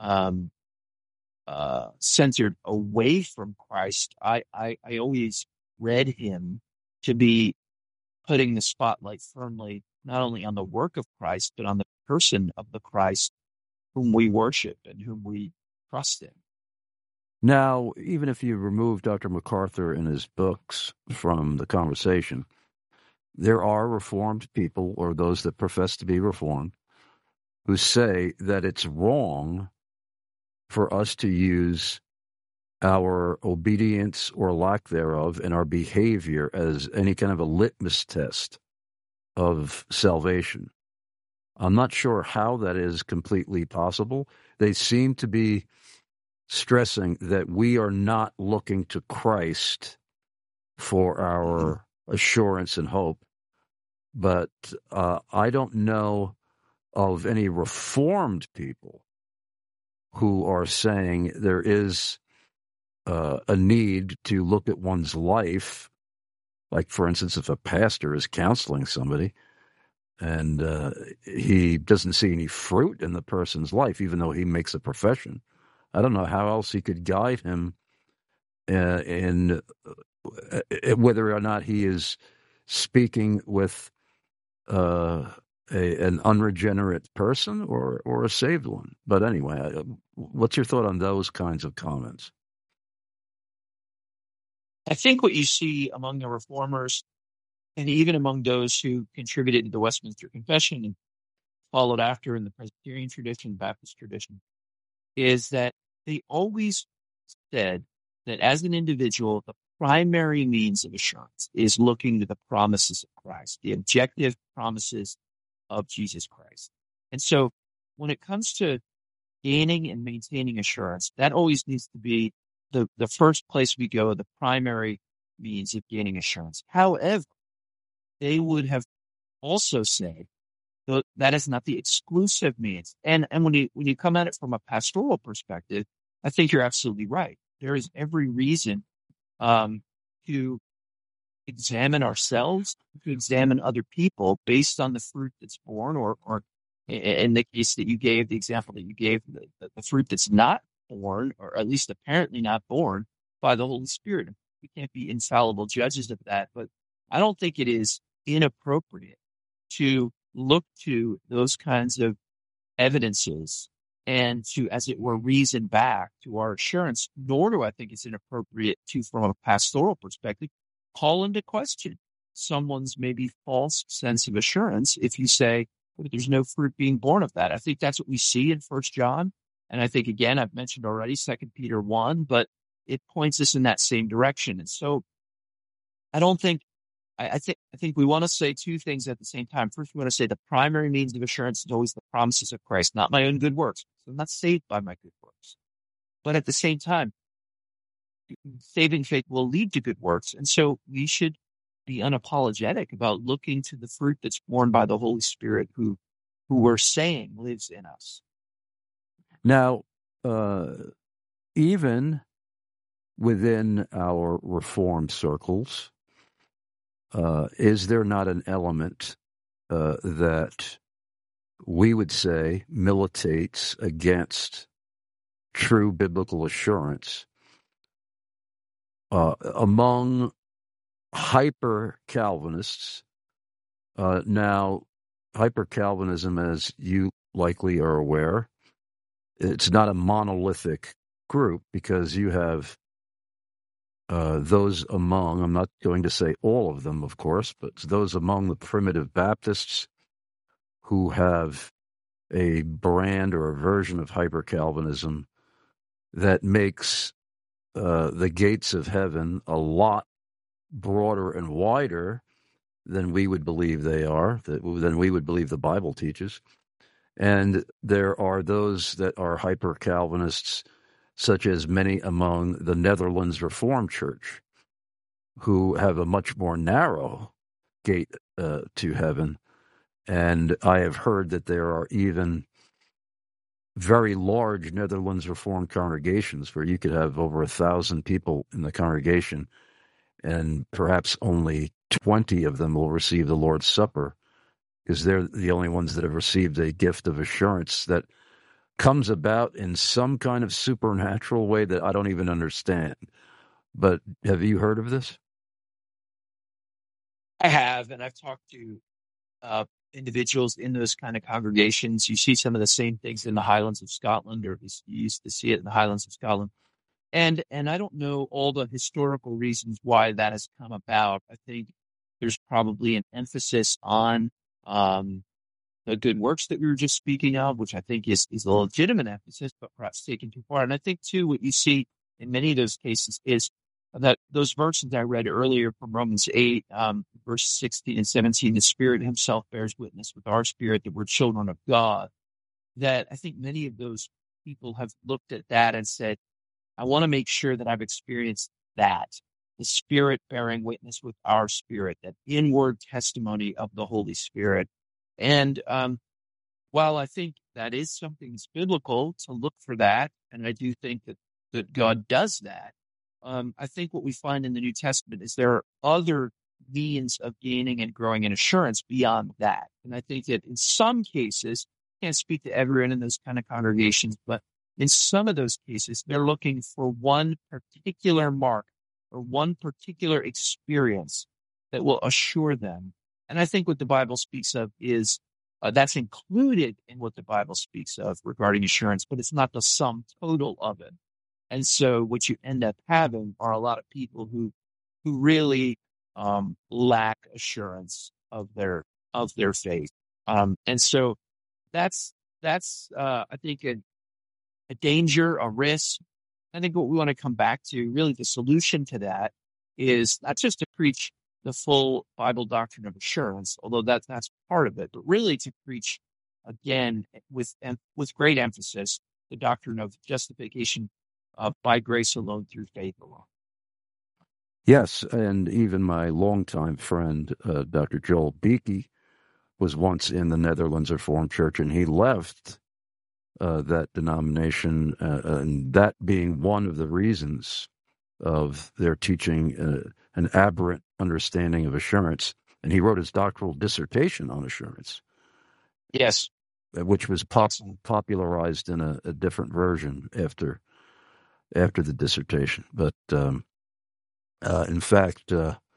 centered away from Christ, I always read him to be putting the spotlight firmly not only on the work of Christ, but on the person of the Christ whom we worship and whom we trust in. Now, even if you remove Dr. MacArthur and his books from the conversation, there are Reformed people, or those that profess to be Reformed, who say that it's wrong for us to use our obedience or lack thereof and our behavior as any kind of a litmus test of salvation. I'm not sure how that is completely possible. They seem to be stressing that we are not looking to Christ for our assurance and hope. But I don't know of any Reformed people who are saying there is a need to look at one's life, like, for instance, if a pastor is counseling somebody and he doesn't see any fruit in the person's life, even though he makes a profession. I don't know how else he could guide him in whether or not he is speaking with an unregenerate person or a saved one. But anyway, what's your thought on those kinds of comments? I think what you see among the reformers, and even among those who contributed to the Westminster Confession and followed after in the Presbyterian tradition, Baptist tradition, is that they always said that as an individual, the primary means of assurance is looking to the promises of Christ, the objective promises of Jesus Christ. And so when it comes to gaining and maintaining assurance, that always needs to be the first place we go, the primary means of gaining assurance. However, they would have also said that is not the exclusive means. And when you come at it from a pastoral perspective, I think you're absolutely right. There is every reason to examine ourselves, to examine other people based on the fruit that's born, or in the case that you gave, the example that you gave, the fruit that's not born, or at least apparently not born by the Holy Spirit. We can't be infallible judges of that, but I don't think it is inappropriate to look to those kinds of evidences and to, as it were, reason back to our assurance, nor do I think it's inappropriate to, from a pastoral perspective, call into question someone's maybe false sense of assurance if you say, there's no fruit being born of that. I think that's what we see in 1 John. And I think, again, I've mentioned already 2 Peter 1, but it points us in that same direction. And so I think we want to say two things at the same time. First, we want to say the primary means of assurance is always the promises of Christ, not my own good works. So I'm not saved by my good works. But at the same time, saving faith will lead to good works. And so we should be unapologetic about looking to the fruit that's born by the Holy Spirit who we're saying lives in us. Now, even within our Reformed circles, is there not an element that we would say militates against true biblical assurance among hyper-Calvinists? Now, hyper-Calvinism, as you likely are aware, it's not a monolithic group, because you have those among, I'm not going to say all of them, of course, but those among the primitive Baptists who have a brand or a version of hyper-Calvinism that makes the gates of heaven a lot broader and wider than we would believe they are, than we would believe the Bible teaches. And there are those that are hyper-Calvinists, such as many among the Netherlands Reformed Church, who have a much more narrow gate to heaven. And I have heard that there are even very large Netherlands Reformed congregations where you could have over 1,000 people in the congregation, and perhaps only 20 of them will receive the Lord's Supper, because they're the only ones that have received a gift of assurance that comes about in some kind of supernatural way that I don't even understand. But have you heard of this? I have, and I've talked to individuals in those kind of congregations. You see some of the same things in the Highlands of Scotland, or you used to see it in the Highlands of Scotland. And I don't know all the historical reasons why that has come about. I think there's probably an emphasis on the good works that we were just speaking of, which I think is a legitimate emphasis, but perhaps taken too far. And I think, too, what you see in many of those cases is that those verses I read earlier from Romans 8, verses 16 and 17, the Spirit himself bears witness with our spirit that we're children of God, that I think many of those people have looked at that and said, I want to make sure that I've experienced that, the Spirit bearing witness with our spirit, that inward testimony of the Holy Spirit. And while I think that is something that's biblical to look for that, and I do think that God does that, I think what we find in the New Testament is there are other means of gaining and growing in assurance beyond that. And I think that in some cases, I can't speak to everyone in those kind of congregations, but in some of those cases, they're looking for one particular mark or one particular experience that will assure them. And I think what the Bible speaks of is that's included in what the Bible speaks of regarding assurance, but it's not the sum total of it. And so what you end up having are a lot of people who really lack assurance of their faith. And so that's I think a danger, a risk. I think what we want to come back to, really the solution to that, is not just to preach the full Bible doctrine of assurance, although that's part of it, but really to preach again with great emphasis the doctrine of justification by grace alone through faith alone. Yes, and even my longtime friend, Dr. Joel Beeke, was once in the Netherlands Reformed Church, and he left that denomination, and that being one of the reasons of their teaching an aberrant understanding of assurance. And he wrote his doctoral dissertation on assurance. Yes. Which was popularized in a different version after the dissertation. But in fact,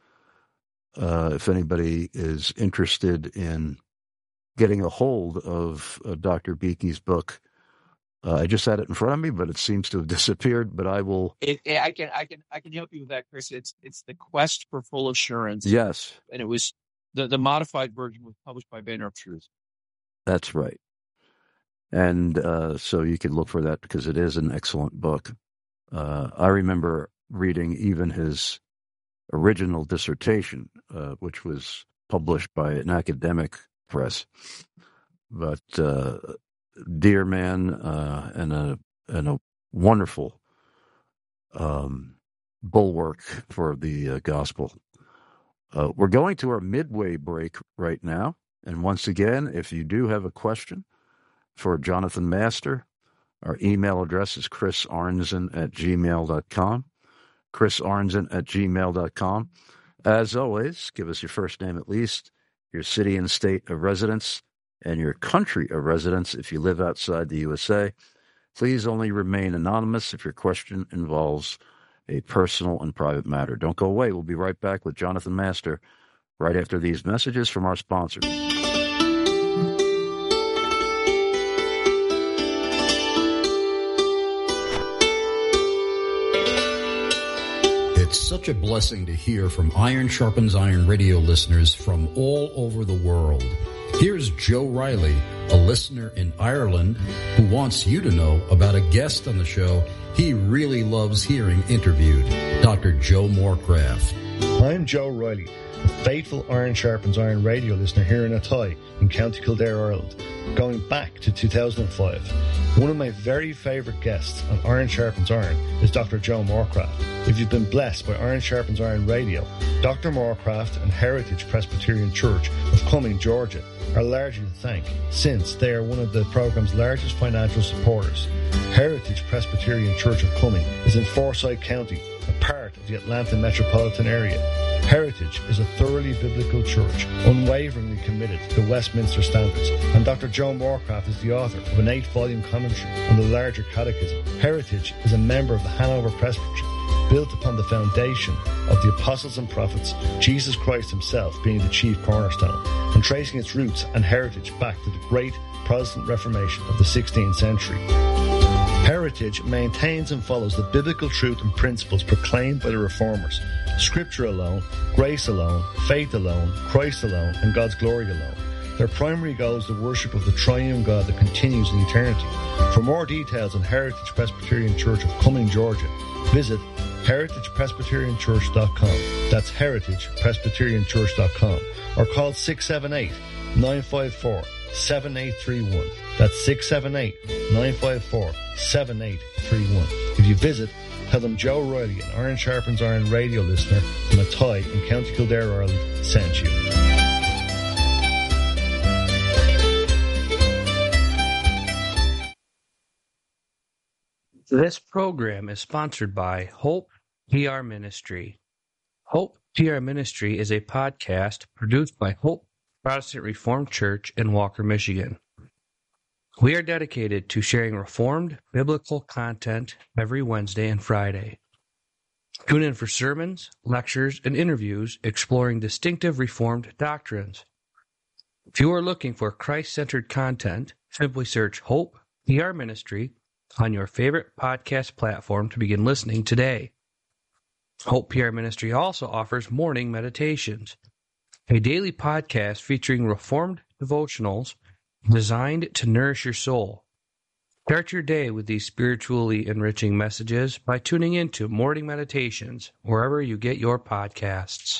if anybody is interested in getting a hold of Dr. Beeke's book, I just had it in front of me, but it seems to have disappeared. But I will. I can help you with that, Chris. It's The Quest for Full Assurance. Yes, and it was the modified version was published by Banner of Truth. That's right, and so you can look for that because it is an excellent book. I remember reading even his original dissertation, which was published by an academic press, but. Dear man, and a wonderful bulwark for the gospel. We're going to our midway break right now, and once again, if you do have a question for Jonathan Master, our email address is chrisarnzen@gmail.com. chrisarnzen@gmail.com. As always, give us your first name at least, your city and state of residence, and your country of residence if you live outside the USA. Please only remain anonymous if your question involves a personal and private matter. Don't go away. We'll be right back with Jonathan Master right after these messages from our sponsors. It's such a blessing to hear from Iron Sharpens Iron radio listeners from all over the world. Here's Joe Riley, a listener in Ireland, who wants you to know about a guest on the show he really loves hearing interviewed, Dr. Joe Morecraft. I'm Joe Riley, a faithful Iron Sharpens Iron radio listener here in Athy in County Kildare, Ireland, going back to 2005. One of my very favourite guests on Iron Sharpens Iron is Dr. Joe Morecraft. If you've been blessed by Iron Sharpens Iron radio, Dr. Morecraft and Heritage Presbyterian Church of Cumming, Georgia, are largely to thank, since they are one of the program's largest financial supporters. Heritage Presbyterian Church of Cumming is in Forsyth County, a part of the Atlanta metropolitan area. Heritage is a thoroughly biblical church, unwaveringly committed to the Westminster Standards, and Dr. Joe Morecraft is the author of an 8-volume commentary on the larger catechism. Heritage is a member of the Hanover Presbytery, built upon the foundation of the apostles and prophets, Jesus Christ himself being the chief cornerstone, and tracing its roots and heritage back to the great Protestant Reformation of the 16th century. Heritage maintains and follows the biblical truth and principles proclaimed by the Reformers. Scripture alone, grace alone, faith alone, Christ alone, and God's glory alone. Their primary goal is the worship of the triune God that continues in eternity. For more details on Heritage Presbyterian Church of Cumming, Georgia, visit heritagepresbyterianchurch.com. That's heritagepresbyterianchurch.com. Or call 678-954-7831. That's 678-954-7831. If you visit, tell them Joe Riley, an Iron Sharpens Iron radio listener from Athy in County Kildare, Ireland, sent you. This program is sponsored by Hope PR Ministry. Hope PR Ministry is a podcast produced by Hope Protestant Reformed Church in Walker, Michigan. We are dedicated to sharing Reformed biblical content every Wednesday and Friday. Tune in for sermons, lectures, and interviews exploring distinctive Reformed doctrines. If you are looking for Christ-centered content, simply search Hope PR Ministry on your favorite podcast platform to begin listening today. Hope PR Ministry also offers morning meditations, a daily podcast featuring Reformed devotionals designed to nourish your soul. Start your day with these spiritually enriching messages by tuning into Morning Meditations wherever you get your podcasts.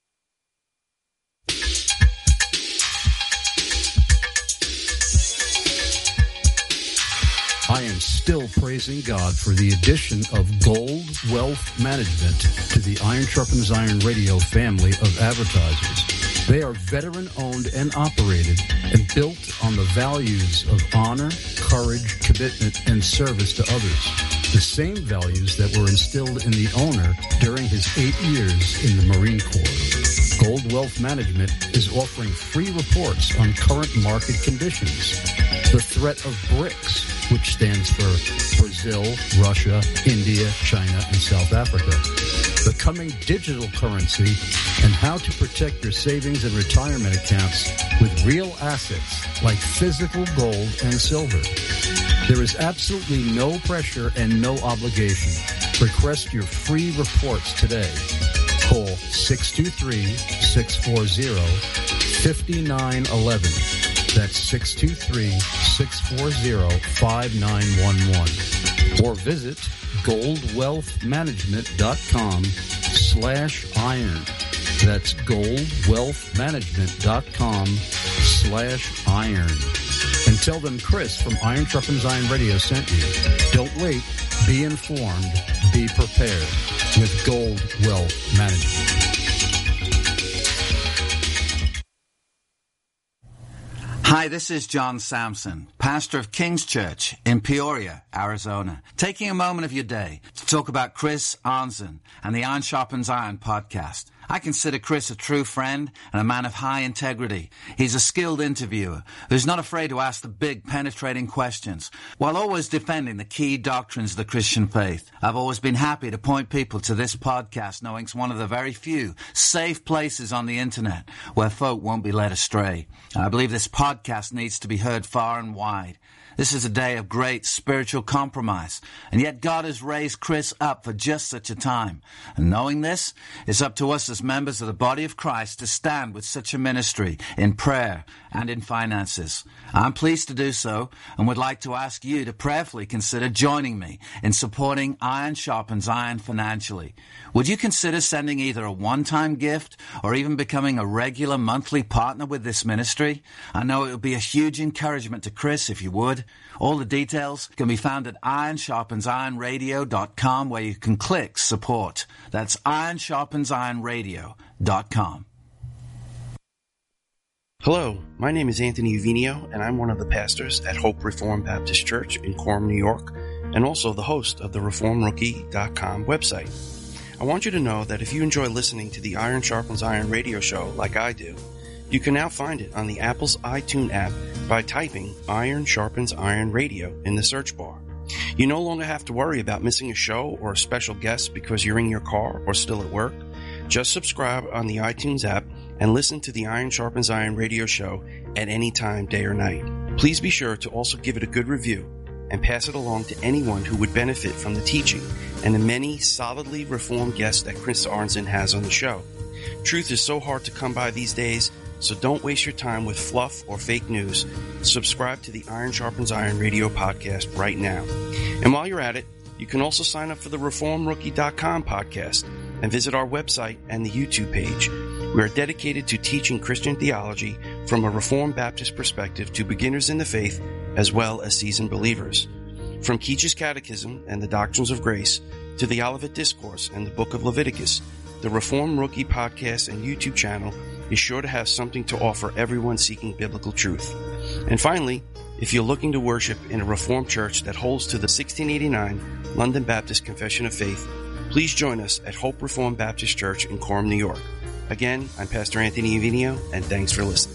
I am still praising God for the addition of Gold Wealth Management to the Iron Sharpens Iron Radio family of advertisers. They are veteran-owned and operated and built on the values of honor, courage, commitment, and service to others. The same values that were instilled in the owner during his 8 years in the Marine Corps. Gold Wealth Management is offering free reports on current market conditions. The threat of BRICS, which stands for Brazil, Russia, India, China, and South Africa. The coming digital currency and how to protect your savings and retirement accounts with real assets like physical gold and silver. There is absolutely no pressure and no obligation. Request your free reports today. Call 623-640-5911. That's 623-640-5911. Or visit goldwealthmanagement.com/iron. That's goldwealthmanagement.com/iron. And tell them Chris from Iron Sharpens Iron Radio sent you. Don't wait. Be informed. Be prepared with Gold Wealth Management. Hi, this is John Sampson, pastor of King's Church in Peoria, Arizona, taking a moment of your day to talk about Chris Arnzen and the Iron Sharpens Iron podcast. I consider Chris a true friend and a man of high integrity. He's a skilled interviewer who's not afraid to ask the big, penetrating questions while always defending the key doctrines of the Christian faith. I've always been happy to point people to this podcast, knowing it's one of the very few safe places on the internet where folk won't be led astray. I believe this podcast needs to be heard far and wide. This is a day of great spiritual compromise, and yet God has raised Chris up for just such a time. And knowing this, it's up to us as members of the body of Christ to stand with such a ministry in prayer and in finances. I'm pleased to do so and would like to ask you to prayerfully consider joining me in supporting Iron Sharpens Iron financially. Would you consider sending either a one-time gift or even becoming a regular monthly partner with this ministry? I know it would be a huge encouragement to Chris if you would. All the details can be found at ironsharpensironradio.com, where you can click support. That's ironsharpensironradio.com. Hello, my name is Anthony Uvinio, and I'm one of the pastors at Hope Reformed Baptist Church in Coram, New York, and also the host of the ReformRookie.com website. I want you to know that if you enjoy listening to the Iron Sharpens Iron radio show like I do, you can now find it on the Apple's iTunes app by typing Iron Sharpens Iron Radio in the search bar. You no longer have to worry about missing a show or a special guest because you're in your car or still at work. Just subscribe on the iTunes app and listen to the Iron Sharpens Iron radio show at any time, day or night. Please be sure to also give it a good review and pass it along to anyone who would benefit from the teaching and the many solidly reformed guests that Chris Arnzen has on the show. Truth is so hard to come by these days, So don't waste your time with fluff or fake news. Subscribe to the Iron Sharpens Iron radio podcast right now. And while you're at it, you can also sign up for the ReformRookie.com podcast and visit our website and the YouTube page. We are dedicated to teaching Christian theology from a Reformed Baptist perspective to beginners in the faith as well as seasoned believers. From Keach's Catechism and the Doctrines of Grace to the Olivet Discourse and the Book of Leviticus, the Reform Rookie podcast and YouTube channel is sure to have something to offer everyone seeking biblical truth. And finally, if you're looking to worship in a Reformed church that holds to the 1689 London Baptist Confession of Faith, please join us at Hope Reformed Baptist Church in Coram, New York. Again, I'm Pastor Anthony Uvinio, and thanks for listening.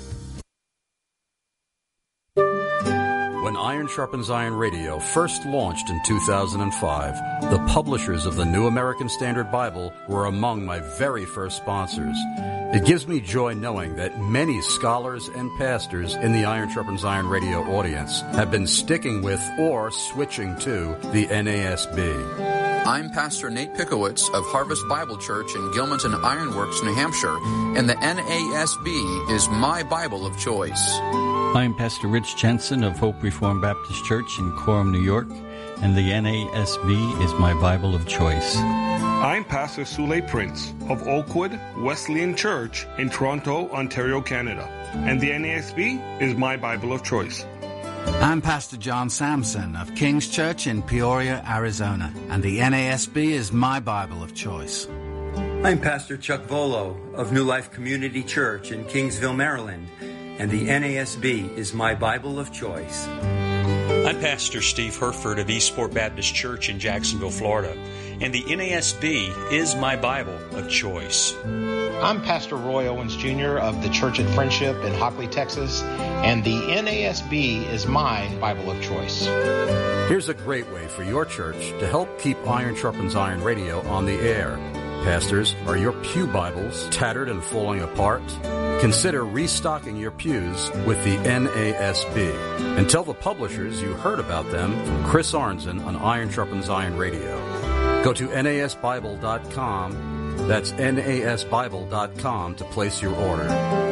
When Iron Sharpens Iron Radio first launched in 2005, the publishers of the New American Standard Bible were among my very first sponsors. It gives me joy knowing that many scholars and pastors in the Iron Sharpens Iron Radio audience have been sticking with or switching to the NASB. I'm Pastor Nate Pickowitz of Harvest Bible Church in Gilmanton Ironworks, New Hampshire, and the NASB is my Bible of choice. I'm Pastor Rich Jensen of Hope Reformed Baptist Church in Coram, New York, and the NASB is my Bible of choice. I'm Pastor Sule Prince of Oakwood Wesleyan Church in Toronto, Ontario, Canada, and the NASB is my Bible of choice. I'm Pastor John Sampson of King's Church in Peoria, Arizona, and the NASB is my Bible of choice. I'm Pastor Chuck Volo of New Life Community Church in Kingsville, Maryland, and the NASB is my Bible of choice. I'm Pastor Steve Herford of Eastport Baptist Church in Jacksonville, Florida, and the NASB is my Bible of choice. I'm Pastor Roy Owens Jr. of the Church at Friendship in Hockley, Texas, and the NASB is my Bible of choice. Here's a great way for your church to help keep Iron Sharpens Iron Radio on the air. Pastors, are your pew Bibles tattered and falling apart? Consider restocking your pews with the NASB. And tell the publishers you heard about them from Chris Arnzen on Iron Sharpens Iron Radio. Go to NASBible.com. That's NASBible.com to place your order.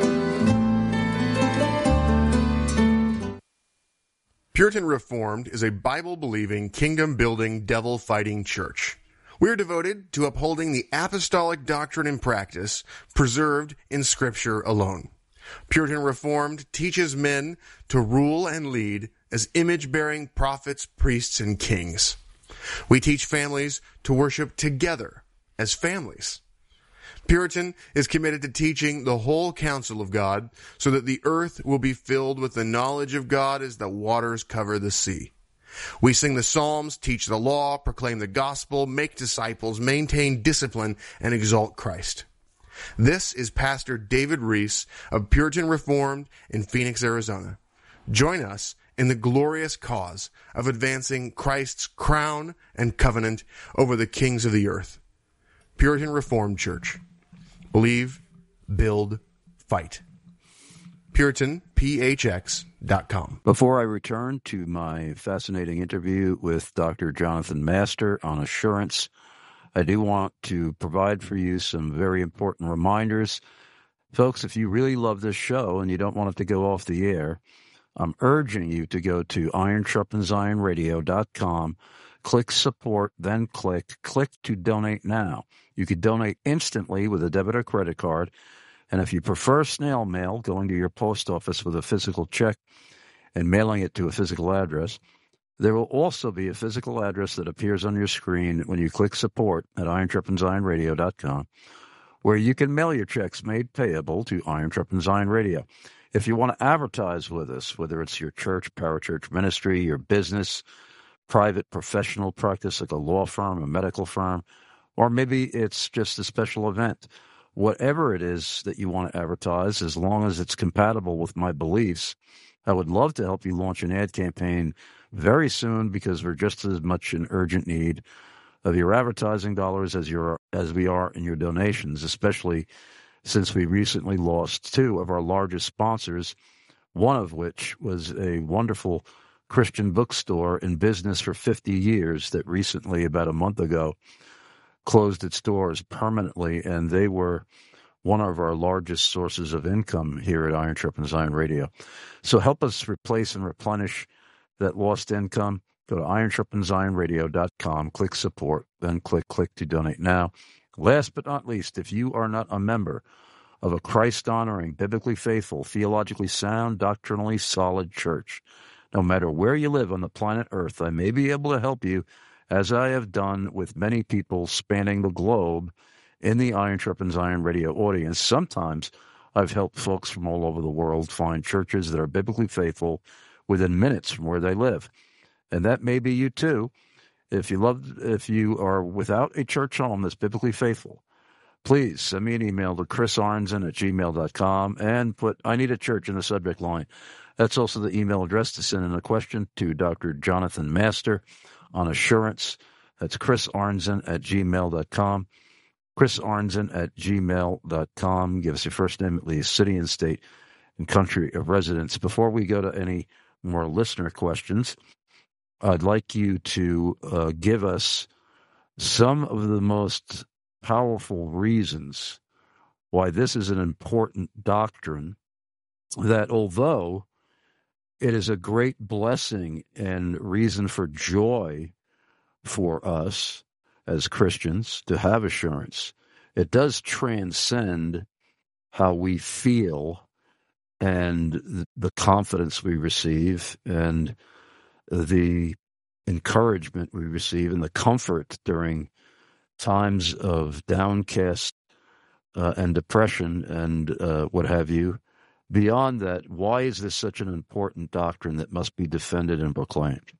Puritan Reformed is a Bible-believing, kingdom-building, devil-fighting church. We are devoted to upholding the apostolic doctrine and practice preserved in Scripture alone. Puritan Reformed teaches men to rule and lead as image-bearing prophets, priests, and kings. We teach families to worship together as families. Puritan is committed to teaching the whole counsel of God so that the earth will be filled with the knowledge of God as the waters cover the sea. We sing the Psalms, teach the law, proclaim the gospel, make disciples, maintain discipline, and exalt Christ. This is Pastor David Reese of Puritan Reformed in Phoenix, Arizona. Join us in the glorious cause of advancing Christ's crown and covenant over the kings of the earth. Puritan Reformed Church. Believe, build, fight. PuritanPHX.com. Before I return to my fascinating interview with Dr. Jonathan Master on assurance, I do want to provide for you some very important reminders. Folks, if you really love this show and you don't want it to go off the air, I'm urging you to go to IronSharpensIronRadio.com, click support, then click to donate now. You could donate instantly with a debit or credit card. And if you prefer snail mail, going to your post office with a physical check and mailing it to a physical address, there will also be a physical address that appears on your screen when you click support at IronSharpensIronRadio.com, where you can mail your checks made payable to Iron Sharpens Iron Radio. If you want to advertise with us, whether it's your church, parachurch ministry, your business, private professional practice like a law firm, a medical firm, or maybe it's just a special event, whatever it is that you want to advertise, as long as it's compatible with my beliefs, I would love to help you launch an ad campaign very soon, because we're just as much in urgent need of your advertising dollars as we are in your donations, especially since we recently lost two of our largest sponsors, one of which was a wonderful Christian bookstore in business for 50 years that recently, about a month ago, closed its doors permanently, and they were one of our largest sources of income here at Iron Sharpens Iron Radio. So help us replace and replenish that lost income. Go to ironsharpensironradio.com, click support, then click to donate now. Last but not least, if you are not a member of a Christ-honoring, biblically faithful, theologically sound, doctrinally solid church, no matter where you live on the planet Earth, I may be able to help you, as I have done with many people spanning the globe in the Iron Sharpens Iron Radio audience. Sometimes I've helped folks from all over the world find churches that are biblically faithful within minutes from where they live. And that may be you too. If you are without a church home that's biblically faithful, please send me an email to chrisarnson@gmail.com and put "I need a church" in the subject line. That's also the email address to send in a question to Dr. Jonathan Master on assurance. That's chrisarnson@gmail.com. chrisarnson@gmail.com. Give us your first name, at least city and state and country of residence. Before we go to any more listener questions, I'd like you to give us some of the most powerful reasons why this is an important doctrine, that although it is a great blessing and reason for joy for us as Christians to have assurance, it does transcend how we feel and the confidence we receive and the encouragement we receive and the comfort during times of downcast and depression and what have you. Beyond that, why is this such an important doctrine that must be defended and proclaimed?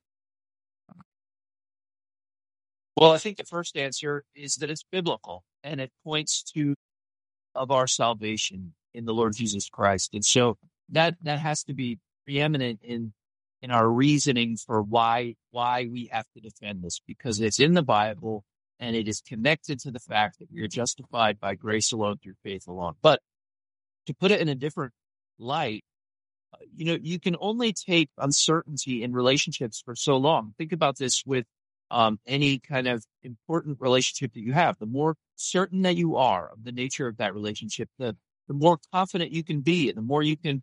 Well, I think the first answer is that it's biblical, and it points to of our salvation in the Lord Jesus Christ. And so that has to be preeminent in our reasoning for why we have to defend this, because it's in the Bible and it is connected to the fact that we are justified by grace alone through faith alone. But to put it in a different light, you can only take uncertainty in relationships for so long. Think about this with any kind of important relationship that you have. The more certain that you are of the nature of that relationship, the more confident you can be, and the more you can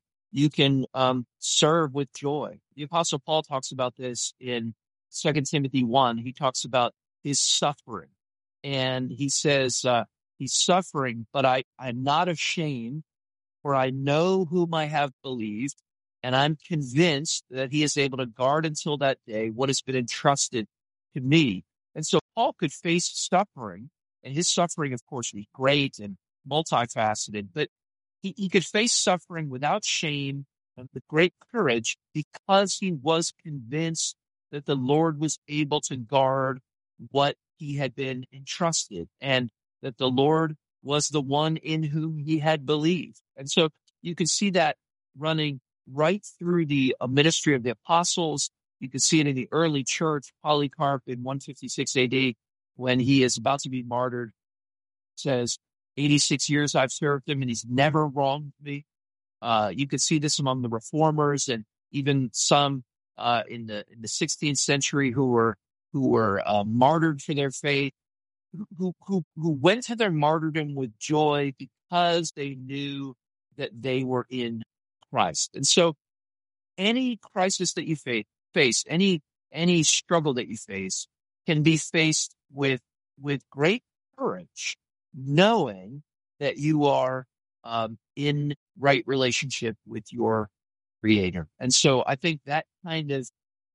serve with joy. The Apostle Paul talks about this in 2 Timothy 1. He talks about his suffering, and he says he's suffering, but I'm not ashamed, for I know whom I have believed, and I'm convinced that he is able to guard until that day what has been entrusted to me. And so Paul could face suffering, and his suffering, of course, was great and multifaceted, but he could face suffering without shame and with great courage, because he was convinced that the Lord was able to guard what he had been entrusted, and that the Lord was the one in whom he had believed. And so you can see that running right through the ministry of the apostles. You can see it in the early church. Polycarp in 156 AD, when he is about to be martyred, says, 86 years I've served him, and he's never wronged me. You could see this among the reformers, and even some in the 16th century who were martyred for their faith, who went to their martyrdom with joy because they knew that they were in Christ. And so any crisis that you face, any struggle that you face, can be faced with great courage, knowing that you are in right relationship with your Creator. And so I think that kind of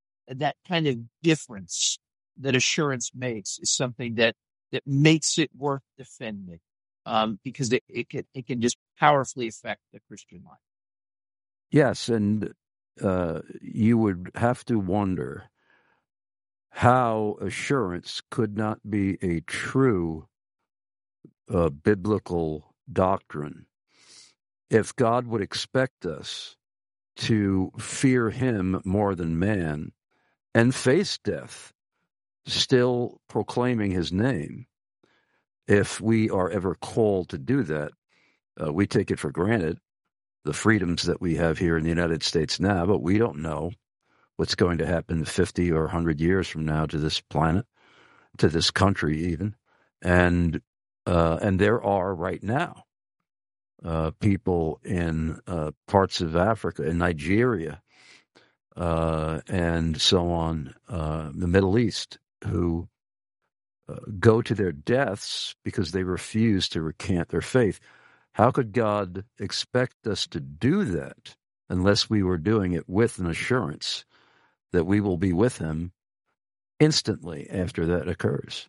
difference that assurance makes is something that makes it worth defending, because it can just powerfully affect the Christian life. Yes, and you would have to wonder how assurance could not be a true biblical doctrine if God would expect us to fear him more than man and face death, still proclaiming his name. If we are ever called to do that, we take it for granted, the freedoms that we have here in the United States now, but we don't know what's going to happen 50 or 100 years from now to this planet, to this country even. And there are right now people in parts of Africa, in Nigeria, and so on, the Middle East, who go to their deaths because they refuse to recant their faith. How could God expect us to do that unless we were doing it with an assurance that we will be with him instantly after that occurs?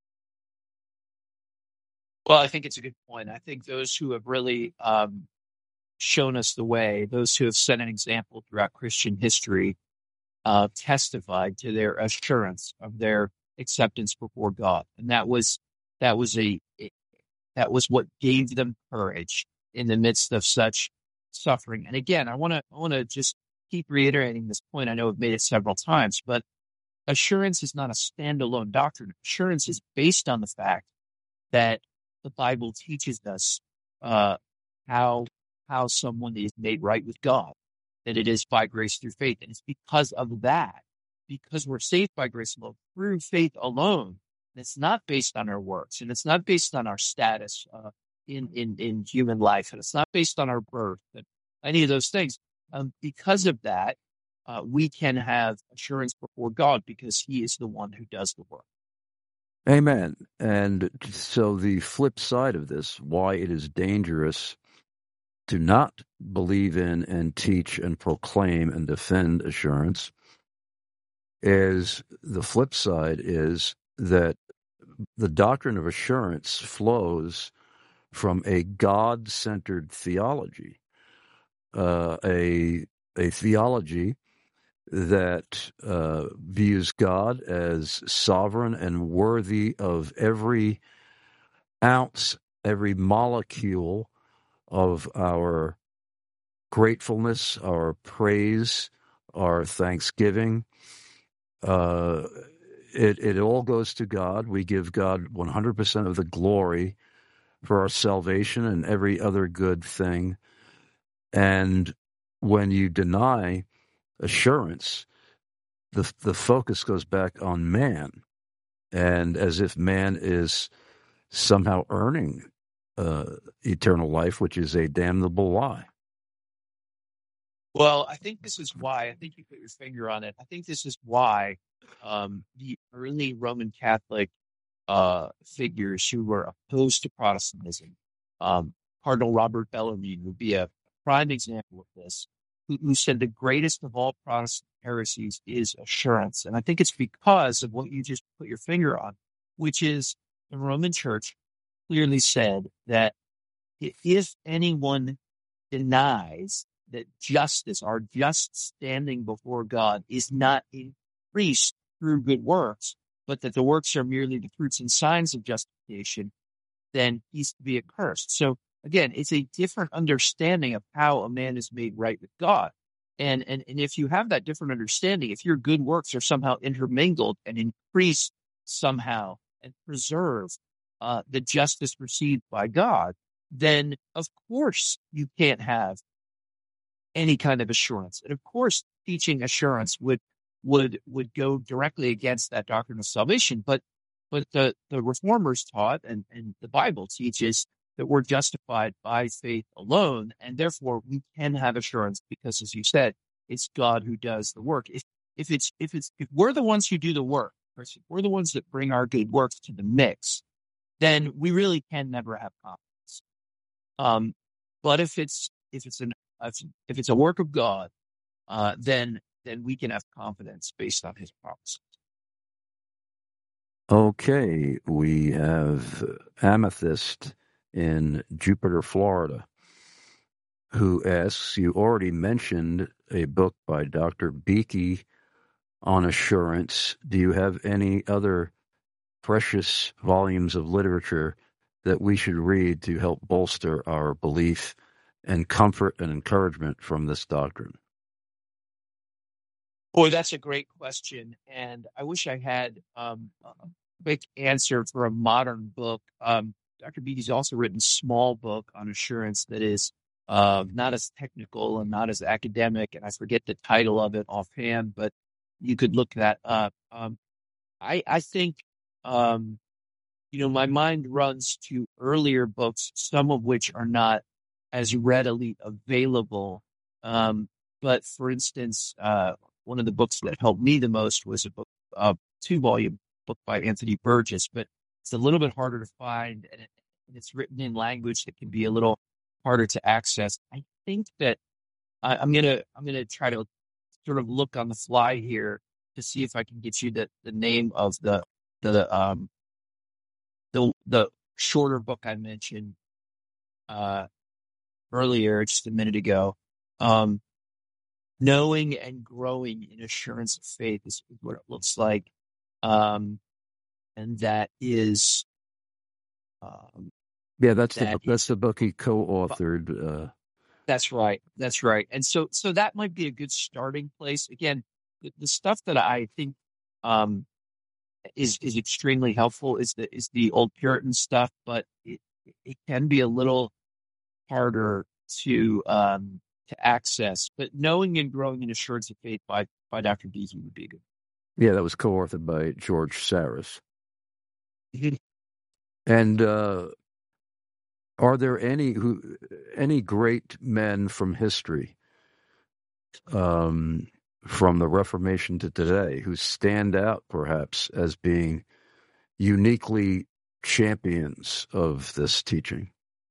Well, I think it's a good point. I think those who have really shown us the way, those who have set an example throughout Christian history, testified to their assurance of their acceptance before God, and that was what gave them courage in the midst of such suffering. And again, I want to just keep reiterating this point. I know I've made it several times, but assurance is not a standalone doctrine. Assurance is based on the fact that the Bible teaches us how someone is made right with God, that it is by grace through faith. And it's because of that, because we're saved by grace alone, through faith alone. And it's not based on our works, and it's not based on our status in human life, and it's not based on our birth, and any of those things. Because of that, we can have assurance before God because he is the one who does the work. Amen. And so the flip side of this, why it is dangerous to not believe in and teach and proclaim and defend assurance, is the flip side is that the doctrine of assurance flows from a God-centered theology, a theology that views God as sovereign and worthy of every ounce, every molecule of our gratefulness, our praise, our thanksgiving. It all goes to God. We give God 100% of the glory for our salvation and every other good thing. And when you deny assurance, the focus goes back on man, and as if man is somehow earning eternal life, which is a damnable lie. Well, I think this is why, I think you put your finger on it. I think this is why the early Roman Catholic figures who were opposed to Protestantism, Cardinal Robert Bellarmine would be a prime example of this, who said the greatest of all Protestant heresies is assurance. And I think it's because of what you just put your finger on, which is the Roman Church clearly said that if anyone denies that justice, our just standing before God, is not increased through good works, but that the works are merely the fruits and signs of justification, then he's to be accursed. So again, it's a different understanding of how a man is made right with God. And if you have that different understanding, if your good works are somehow intermingled and increased somehow and preserve the justice received by God, then of course you can't have any kind of assurance. And of course, teaching assurance would go directly against that doctrine of salvation. But the Reformers taught, and the Bible teaches, that we're justified by faith alone, and therefore we can have assurance because, as you said, it's God who does the work. If we're the ones who do the work, if we're the ones that bring our good works to the mix, then we really can never have confidence. But if it's a work of God, then we can have confidence based on his promises. Okay, we have Amethyst in Jupiter, Florida, who asks, you already mentioned a book by Dr. Beeke on assurance. Do you have any other precious volumes of literature that we should read to help bolster our belief and comfort and encouragement from this doctrine? Boy, that's a great question. And I wish I had a quick answer for a modern book. Dr. Beattie's also written a small book on assurance that is not as technical and not as academic, and I forget the title of it offhand, but you could look that up. I think, my mind runs to earlier books, some of which are not as readily available. But for instance, one of the books that helped me the most was a 2-volume book by Anthony Burgess, but it's a little bit harder to find, and it's written in language that can be a little harder to access. I think that I'm gonna try to sort of look on the fly here to see if I can get you the name of the shorter book I mentioned earlier, just a minute ago. Knowing and growing in assurance of faith is what it looks like, and that is. That's the book he co-authored. That's right. And so that might be a good starting place. Again, the stuff that I think is extremely helpful is the old Puritan stuff, but it can be a little harder to access. But Knowing and Growing in Assurance of Faith by Dr. Beeke would be good. Yeah, that was co-authored by George Saris. Mm-hmm. And are there any great men from history, from the Reformation to today, who stand out perhaps as being uniquely champions of this teaching?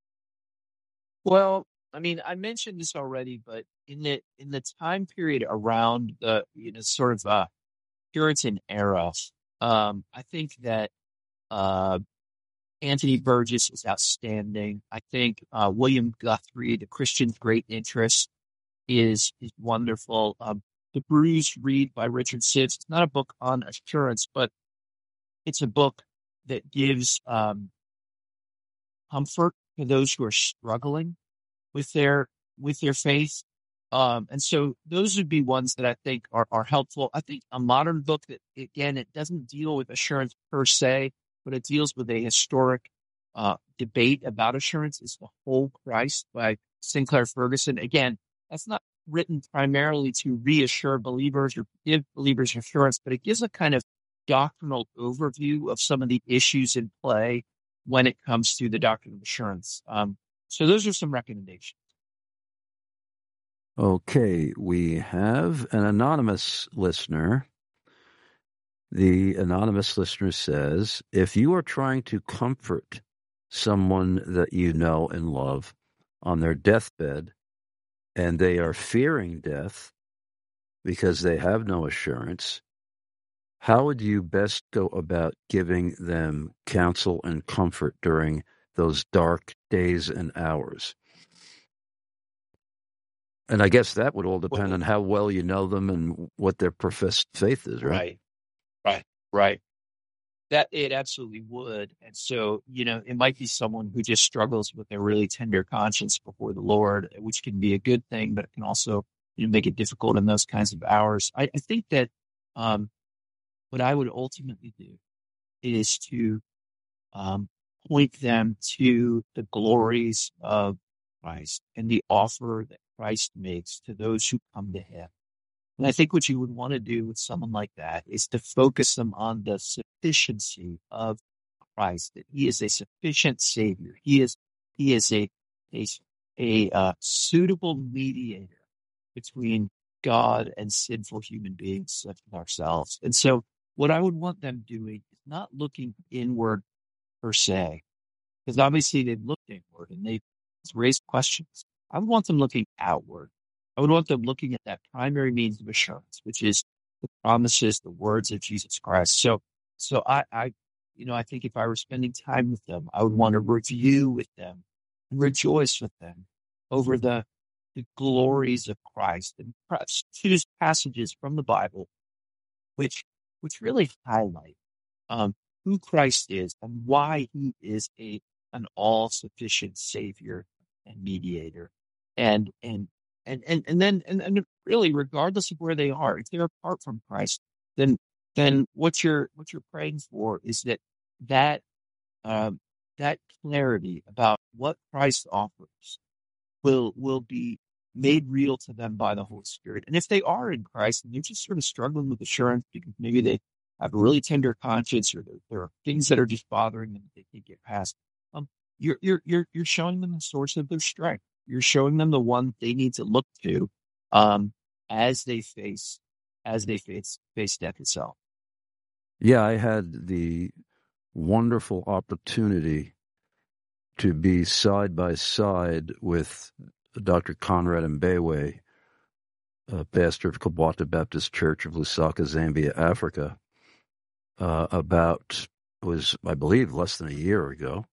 Well, I mean, I mentioned this already, but in the time period around the sort of Puritan era, I think that Anthony Burgess is outstanding. I think William Guthrie, The Christian's Great Interest, is wonderful. The Bruised Reed by Richard Sibbes. It's not a book on assurance, but it's a book that gives comfort to those who are struggling with their faith. And so those would be ones that I think are helpful. I think a modern book that, again, it doesn't deal with assurance per se, but it deals with a historic debate about assurance, is The Whole Christ by Sinclair Ferguson. Again, that's not written primarily to reassure believers or give believers assurance, but it gives a kind of doctrinal overview of some of the issues in play when it comes to the doctrine of assurance. So those are some recommendations. Okay, we have an anonymous listener. The anonymous listener says, if you are trying to comfort someone that you know and love on their deathbed, and they are fearing death because they have no assurance, how would you best go about giving them counsel and comfort during those dark days and hours? And I guess that would all depend on how well you know them and what their professed faith is, right? Right. That it absolutely would. And so, it might be someone who just struggles with a really tender conscience before the Lord, which can be a good thing, but it can also make it difficult in those kinds of hours. I think that what I would ultimately do is to point them to the glories of Christ and the offer that Christ makes to those who come to him. And I think what you would want to do with someone like that is to focus them on the sufficiency of Christ, that he is a sufficient Savior. He is a suitable mediator between God and sinful human beings such as ourselves. And so what I would want them doing is not looking inward per se, because obviously they've looked inward and they've raised questions. I would want them looking outward. I would want them looking at that primary means of assurance, which is the promises, the words of Jesus Christ. So I think if I were spending time with them, I would want to review with them and rejoice with them over the glories of Christ, and perhaps choose passages from the Bible which really highlight who Christ is and why he is an all-sufficient Savior and mediator. And then really, regardless of where they are, if they're apart from Christ, then what you're praying for is that clarity about what Christ offers will be made real to them by the Holy Spirit. And if they are in Christ and they're just sort of struggling with assurance because maybe they have a really tender conscience, or there are things that are just bothering them that they can't get past, you're showing them the source of their strength. You're showing them the one they need to look to as they face death itself. Yeah, I had the wonderful opportunity to be side by side with Dr. Conrad Mbewe, pastor of Kabwata Baptist Church of Lusaka, Zambia, Africa, I believe, less than a year ago.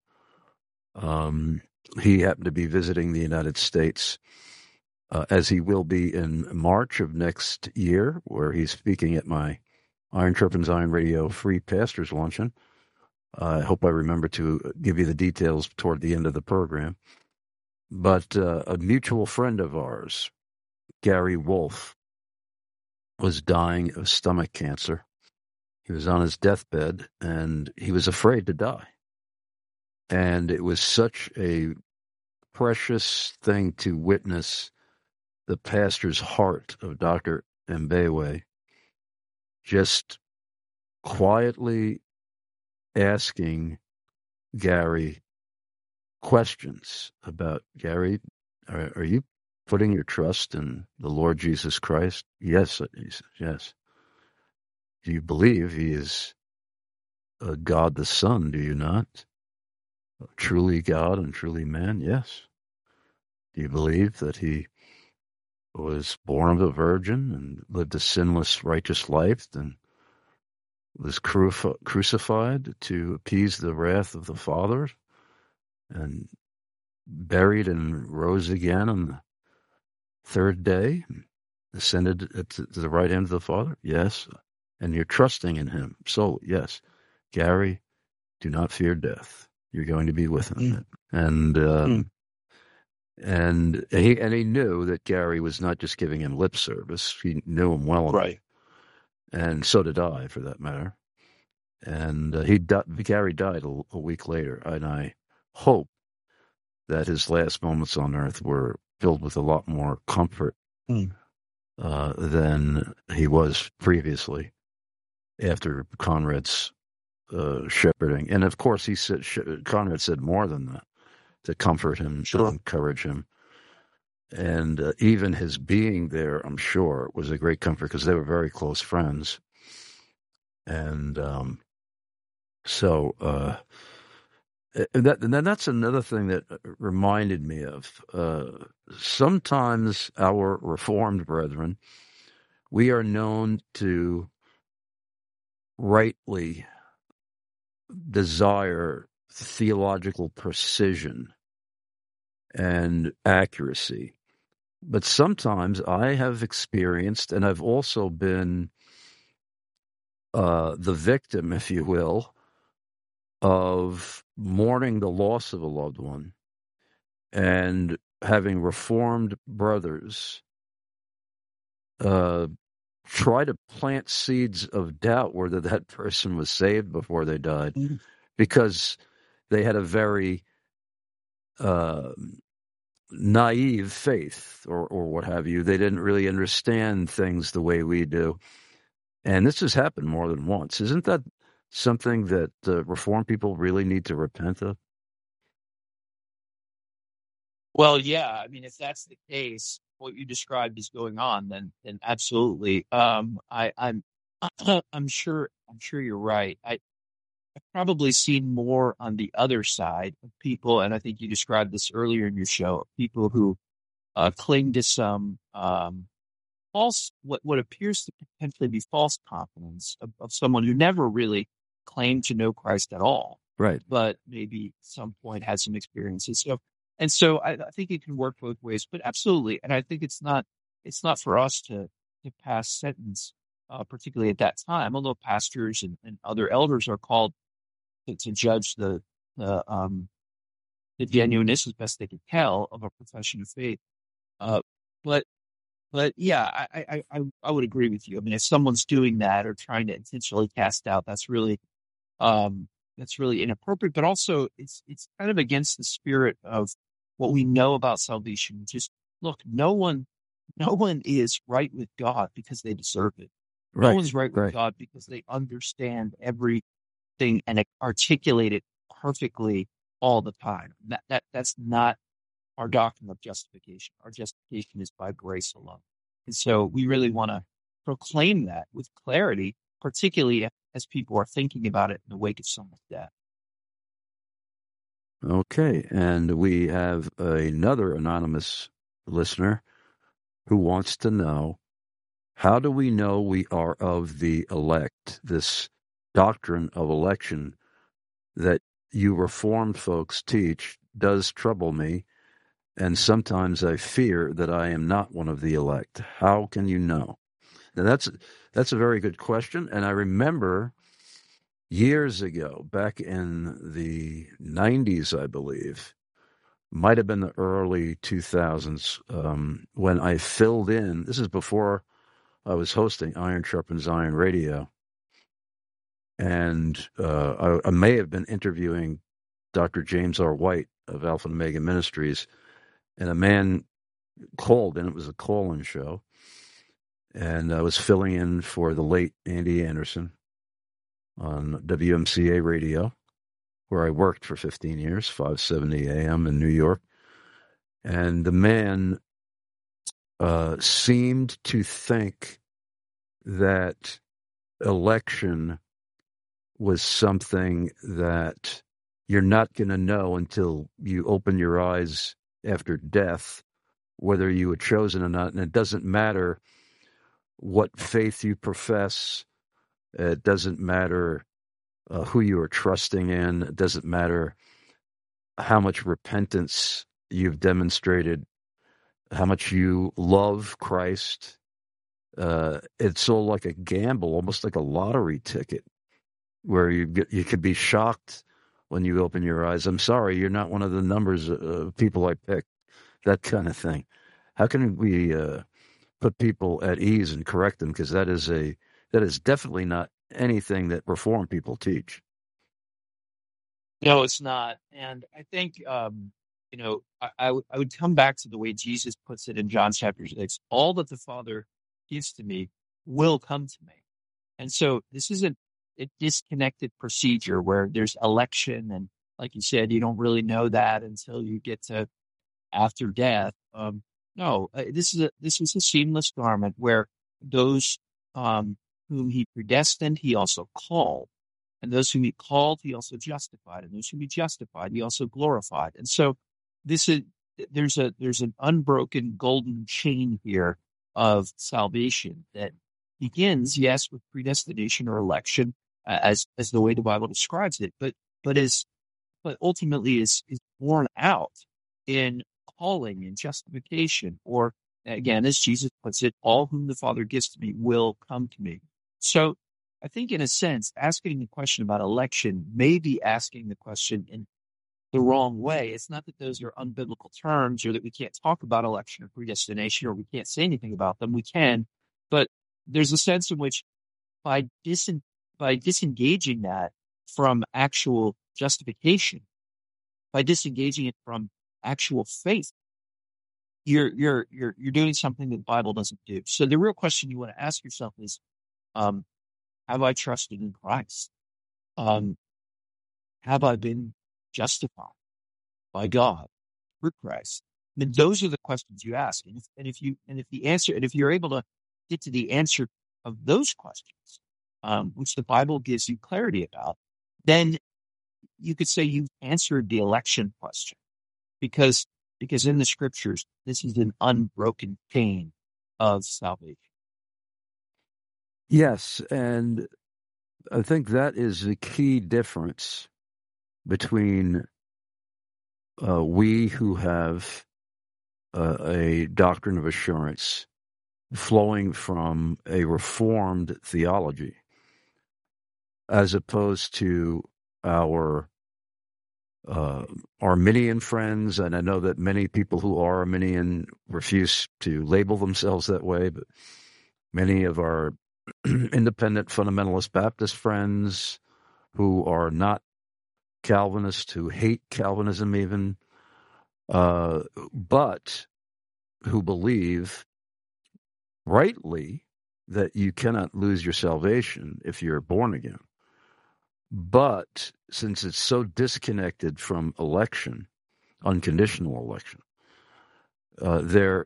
He happened to be visiting the United States, as he will be in March of next year, where he's speaking at my Iron Sharpens Iron Radio Free Pastors Luncheon. I hope I remember to give you the details toward the end of the program. But a mutual friend of ours, Gary Wolf, was dying of stomach cancer. He was on his deathbed, and he was afraid to die. And it was such a precious thing to witness the pastor's heart of Dr. Mbewe just quietly asking Gary questions about, Gary, are you putting your trust in the Lord Jesus Christ? Yes, he said, yes. Do you believe he is God the Son, do you not? Truly God and truly man? Yes. Do you believe that he was born of a virgin and lived a sinless, righteous life and was crucified to appease the wrath of the Father and buried and rose again on the third day, ascended to the right hand of the Father? Yes. And you're trusting in him. So, yes, Gary, do not fear death. You're going to be with him. And he knew that Gary was not just giving him lip service. He knew him well enough. Right. And so did I, for that matter. And Gary died a week later, and I hope that his last moments on earth were filled with a lot more comfort than he was previously after Conrad's shepherding. And of course, Conrad said more than that to comfort him, to encourage him. And even his being there, I'm sure, was a great comfort because they were very close friends. And that's another thing that reminded me of. Sometimes our Reformed brethren, we are known to rightly desire theological precision and accuracy. But sometimes I have experienced, and I've also been the victim, if you will, of mourning the loss of a loved one and having Reformed brothers try to plant seeds of doubt whether that person was saved before they died because they had a very naive faith or what have you. They didn't really understand things the way we do. And this has happened more than once. Isn't that something that Reformed people really need to repent of? Well, yeah. I mean, if that's the case, what you described is going on, then absolutely. I'm sure you're right. I've probably seen more on the other side of people, and I think you described this earlier in your show, people who cling to some false, what appears to potentially be false confidence of someone who never really claimed to know Christ at all, right? But maybe at some point had some experiences. So I think it can work both ways, but absolutely. And I think it's not for us to pass sentence, particularly at that time, although pastors and other elders are called to judge the genuineness as best they can tell of a profession of faith. But yeah, I would agree with you. I mean, if someone's doing that or trying to intentionally cast doubt, that's really inappropriate. But also, it's kind of against the spirit of what we know about salvation. Just look, no one is right with God because they deserve it. Right. No one's right with God because they understand everything and articulate it perfectly all the time. That's not our doctrine of justification. Our justification is by grace alone. And so we really want to proclaim that with clarity, particularly as people are thinking about it in the wake of someone's death. Okay, and we have another anonymous listener who wants to know, how do we know we are of the elect? This doctrine of election that you Reformed folks teach does trouble me, and sometimes I fear that I am not one of the elect. How can you know? Now, that's a very good question, and I remember years ago, back in the 90s, I believe, might have been the early 2000s, when I filled in. This is before I was hosting Iron Sharpens Iron Radio, and I may have been interviewing Dr. James R. White of Alpha and Omega Ministries, and a man called in. It was a call-in show, and I was filling in for the late Andy Anderson on WMCA Radio, where I worked for 15 years, 570 AM in New York. And the man seemed to think that election was something that you're not going to know until you open your eyes after death, whether you were chosen or not. And it doesn't matter what faith you profess. It doesn't matter who you are trusting in. It doesn't matter how much repentance you've demonstrated, how much you love Christ. It's all like a gamble, almost like a lottery ticket, where you could be shocked when you open your eyes. I'm sorry, you're not one of the numbers of people I picked. That kind of thing. How can we put people at ease and correct them? Because that is definitely not anything that Reformed people teach. No, it's not. And I think, I would come back to the way Jesus puts it in John chapter 6. All that the Father gives to me will come to me. And so this isn't a disconnected procedure where there's election. And like you said, you don't really know that until you get to after death. No, this is a seamless garment where those whom he predestined, he also called. And those whom he called, he also justified. And those whom he justified, he also glorified. And so there's an unbroken golden chain here of salvation that begins, yes, with predestination or election, as the way the Bible describes it, but ultimately is borne out in calling and justification, or again, as Jesus puts it, all whom the Father gives to me will come to me. So I think in a sense, asking the question about election may be asking the question in the wrong way. It's not that those are unbiblical terms or that we can't talk about election or predestination or we can't say anything about them. We can, but there's a sense in which by disengaging that from actual justification, by disengaging it from actual faith, you're doing something that the Bible doesn't do. So the real question you want to ask yourself is, have I trusted in Christ? Have I been justified by God through Christ? I mean, those are the questions you ask. And if you're able to get to the answer of those questions, which the Bible gives you clarity about, then you could say you've answered the election question, because in the Scriptures, this is an unbroken chain of salvation. Yes, and I think that is the key difference between we who have a doctrine of assurance flowing from a Reformed theology, as opposed to our Arminian friends. And I know that many people who are Arminian refuse to label themselves that way, but many of our independent fundamentalist Baptist friends who are not Calvinists, who hate Calvinism even, but who believe rightly that you cannot lose your salvation if you're born again. But since it's so disconnected from election, unconditional election, their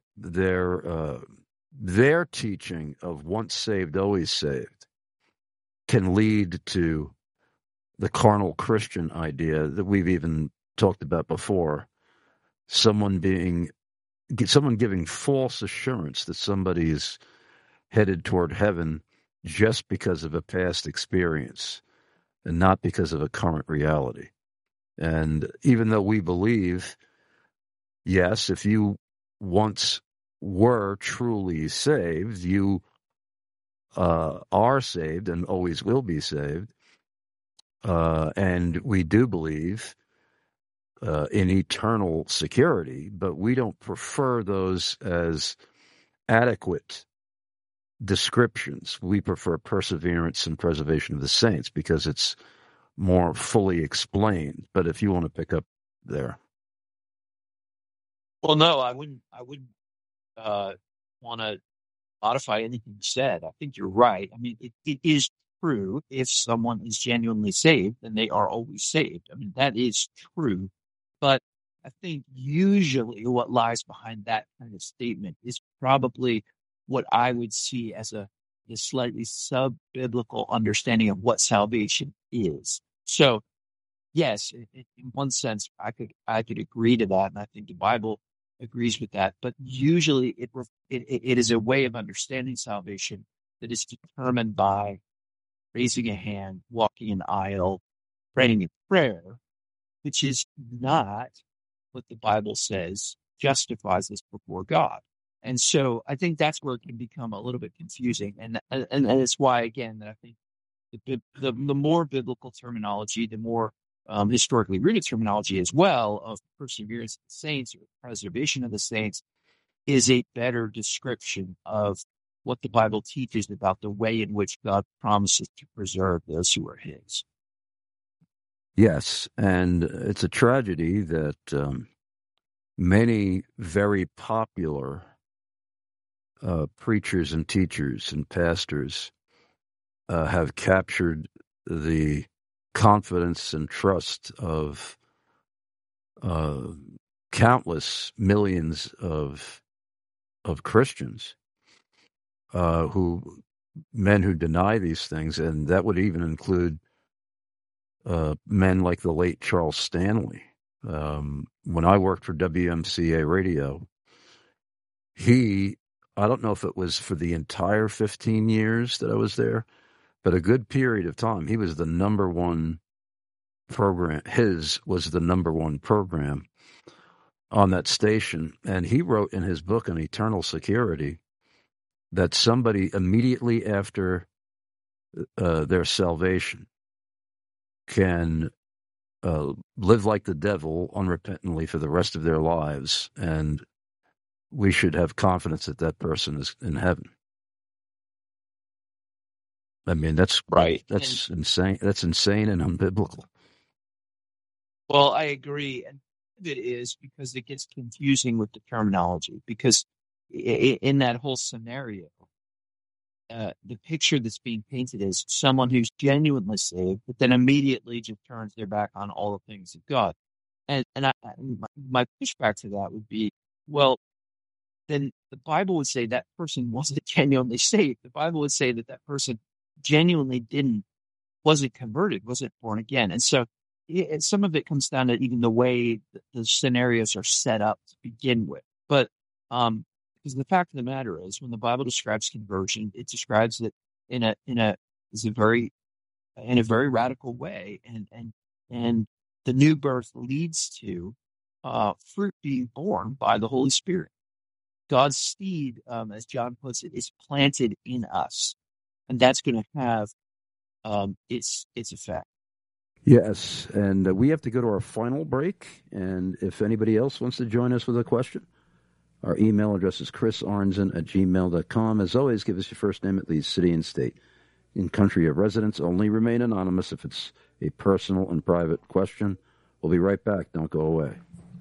teaching of once saved, always saved can lead to the carnal Christian idea that we've even talked about before. Someone giving false assurance that somebody is headed toward heaven just because of a past experience and not because of a current reality. And even though we believe, yes, if you once were truly saved, you are saved and always will be saved. And we do believe in eternal security, but we don't prefer those as adequate descriptions. We prefer perseverance and preservation of the saints because it's more fully explained. But if you want to pick up there. Well, no, I wouldn't want to modify anything you said. I think you're right. I mean, it is true. If someone is genuinely saved, then they are always saved. I mean, that is true. But I think usually what lies behind that kind of statement is probably what I would see as a slightly sub-biblical understanding of what salvation is. So, yes, in one sense, I could agree to that, and I think the Bible agrees with that. But usually, it is a way of understanding salvation that is determined by raising a hand, walking an aisle, praying a prayer, which is not what the Bible says justifies us before God. And so I think that's where it can become a little bit confusing. And it's why, again, that I think the more biblical terminology, the more historically rooted terminology as well of perseverance of the saints or preservation of the saints is a better description of what the Bible teaches about the way in which God promises to preserve those who are his. Yes, and it's a tragedy that many very popular preachers and teachers and pastors have captured the confidence and trust of countless millions of Christians men who deny these things, and that would even include men like the late Charles Stanley. When I worked for WMCA Radio, I don't know if it was for the entire 15 years that I was there, but a good period of time, he was the number one program. His was the number one program on that station. And he wrote in his book on eternal security that somebody immediately after their salvation can live like the devil unrepentantly for the rest of their lives, and we should have confidence that that person is in heaven. I mean, that's right. That's insane. That's insane and unbiblical. Well, I agree. And it is because it gets confusing with the terminology, because in that whole scenario, the picture that's being painted is someone who's genuinely saved, but then immediately just turns their back on all the things of God. And my pushback to that would be, well, then the Bible would say that person wasn't genuinely saved. The Bible would say that that person genuinely wasn't converted, wasn't born again. And so some of it comes down to even the way the scenarios are set up to begin with. But because the fact of the matter is, when the Bible describes conversion, it describes it in a very radical way, and the new birth leads to fruit being born by the Holy Spirit. God's seed, as John puts it, is planted in us, and that's going to have its effect. Yes, and we have to go to our final break, and if anybody else wants to join us with a question, our email address is chrisarnzen@gmail.com. As always, give us your first name, at least city and state. In country of residence, only remain anonymous if it's a personal and private question. We'll be right back. Don't go away.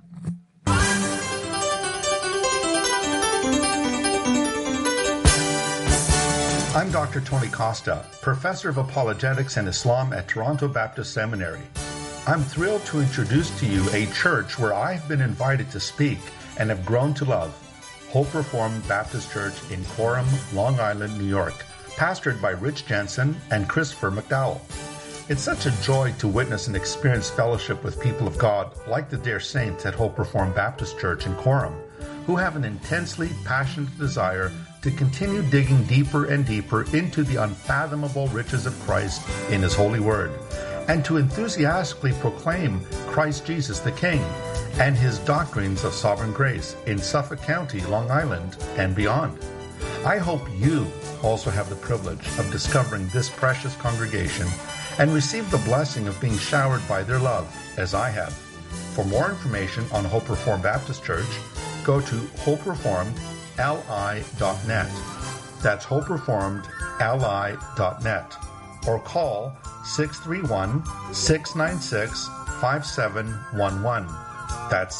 I'm Dr. Tony Costa, Professor of Apologetics and Islam at Toronto Baptist Seminary. I'm thrilled to introduce to you a church where I've been invited to speak and have grown to love Hope Reformed Baptist Church in Coram, Long Island, New York, pastored by Rich Jensen and Christopher McDowell. It's such a joy to witness and experience fellowship with people of God like the dear saints at Hope Reformed Baptist Church in Coram, who have an intensely passionate desire to continue digging deeper and deeper into the unfathomable riches of Christ in His holy word, and to enthusiastically proclaim Christ Jesus the King and His doctrines of sovereign grace in Suffolk County, Long Island, and beyond. I hope you also have the privilege of discovering this precious congregation and receive the blessing of being showered by their love, as I have. For more information on Hope Reformed Baptist Church, go to hopereformedli.net. That's hopereformedli.net. Or call 631-696-5711. That's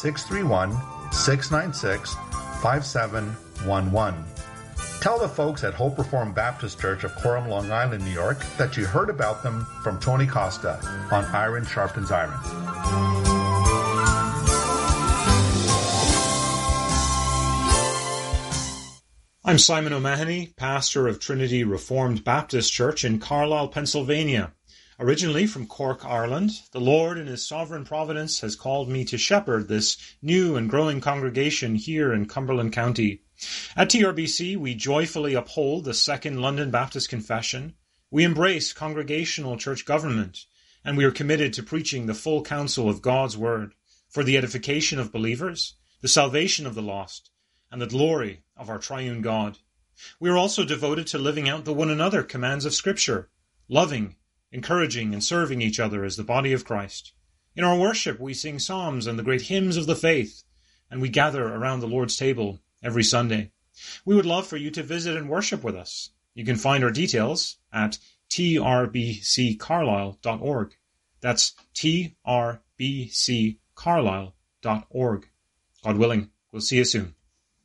631-696-5711. Tell the folks at Hope Reformed Baptist Church of Coram, Long Island, New York, that you heard about them from Tony Costa on Iron Sharpens Iron. I'm Simon O'Mahony, pastor of Trinity Reformed Baptist Church in Carlisle, Pennsylvania. Originally from Cork, Ireland, the Lord in His sovereign providence has called me to shepherd this new and growing congregation here in Cumberland County. At TRBC, we joyfully uphold the Second London Baptist Confession, we embrace congregational church government, and we are committed to preaching the full counsel of God's Word for the edification of believers, the salvation of the lost, and the glory of our triune God. We are also devoted to living out the one another commands of Scripture, loving, encouraging, and serving each other as the body of Christ. In our worship, we sing psalms and the great hymns of the faith, and we gather around the Lord's table every Sunday. We would love for you to visit and worship with us. You can find our details at trbccarlisle.org. That's trbccarlisle.org. God willing, we'll see you soon.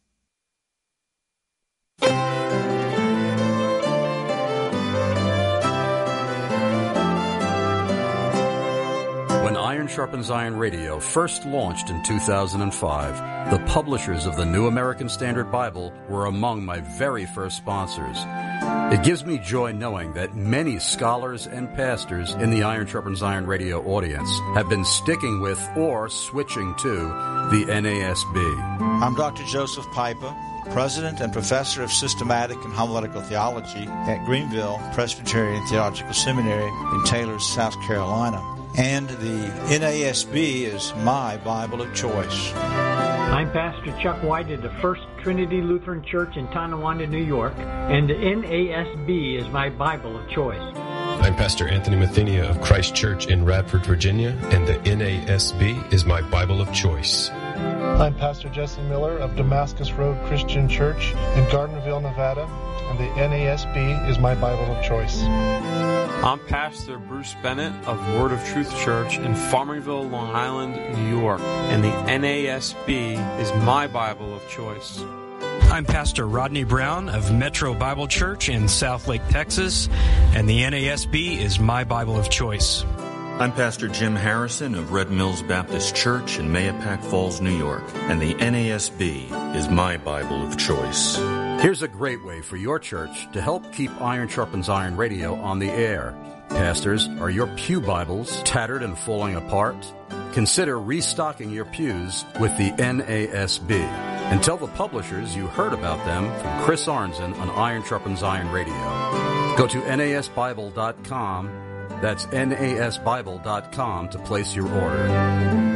When Iron Sharpens Iron Radio first launched in 2005, the publishers of the New American Standard Bible were among my very first sponsors. It gives me joy knowing that many scholars and pastors in the Iron Sharpens Iron Radio audience have been sticking with or switching to the NASB. I'm Dr. Joseph Piper, President and Professor of Systematic and Homiletical Theology at Greenville Presbyterian Theological Seminary in Taylor, South Carolina. And the NASB is my Bible of choice. I'm Pastor Chuck White of the First Trinity Lutheran Church in Tonawanda, New York, and the NASB is my Bible of choice. I'm Pastor Anthony Mathenia of Christ Church in Radford, Virginia, and the NASB is my Bible of choice. I'm Pastor Jesse Miller of Damascus Road Christian Church in Gardnerville, Nevada, and the NASB is my Bible of choice. I'm Pastor Bruce Bennett of Word of Truth Church in Farmingville, Long Island, New York, and the NASB is my Bible of choice. I'm Pastor Rodney Brown of Metro Bible Church in Southlake, Texas, and the NASB is my Bible of choice. I'm Pastor Jim Harrison of Red Mills Baptist Church in Mahopac Falls, New York, and the NASB is my Bible of choice. Here's a great way for your church to help keep Iron Sharpens Iron Radio on the air. Pastors, are your pew Bibles tattered and falling apart? Consider restocking your pews with the NASB. And tell the publishers you heard about them from Chris Arnzen on Iron Sharpens Iron Radio. Go to nasbible.com. That's nasbible.com to place your order.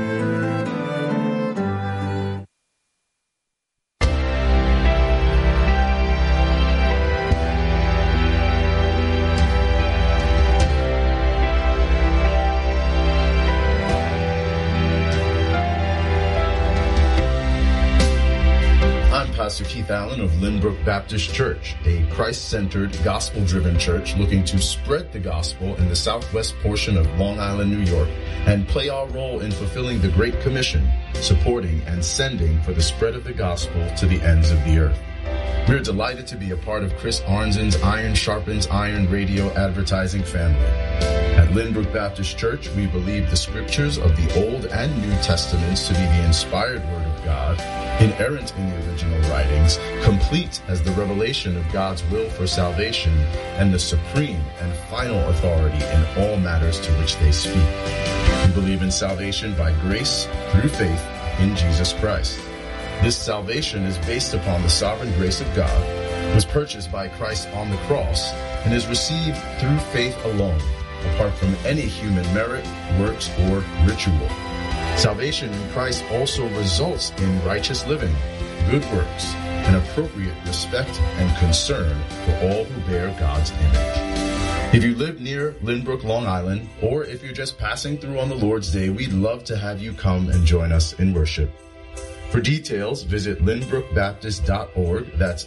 Pastor Keith Allen of Lynbrook Baptist Church, a Christ-centered, gospel-driven church looking to spread the gospel in the southwest portion of Long Island, New York, and play our role in fulfilling the Great Commission, supporting and sending for the spread of the gospel to the ends of the earth. We're delighted to be a part of Chris Arnzen's Iron Sharpens Iron radio advertising family. At Lynbrook Baptist Church, we believe the scriptures of the Old and New Testaments to be the inspired Word of God, inerrant in the original writings, complete as the revelation of God's will for salvation, and the supreme and final authority in all matters to which they speak. We believe in salvation by grace through faith in Jesus Christ. This salvation is based upon the sovereign grace of God, was purchased by Christ on the cross, and is received through faith alone, apart from any human merit, works, or ritual. Salvation in Christ also results in righteous living, good works, and appropriate respect and concern for all who bear God's image. If you live near Lynbrook, Long Island, or if you're just passing through on the Lord's Day, we'd love to have you come and join us in worship. For details, visit lynbrookbaptist.org. That's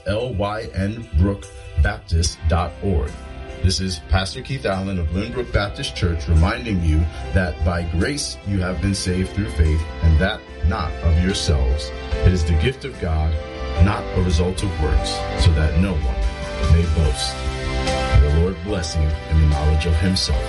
lynbrookbaptist.org. This is Pastor Keith Allen of Lynbrook Baptist Church reminding you that by grace you have been saved through faith, and that not of yourselves. It is the gift of God, not a result of works, so that no one may boast. May the Lord bless you in the knowledge of himself.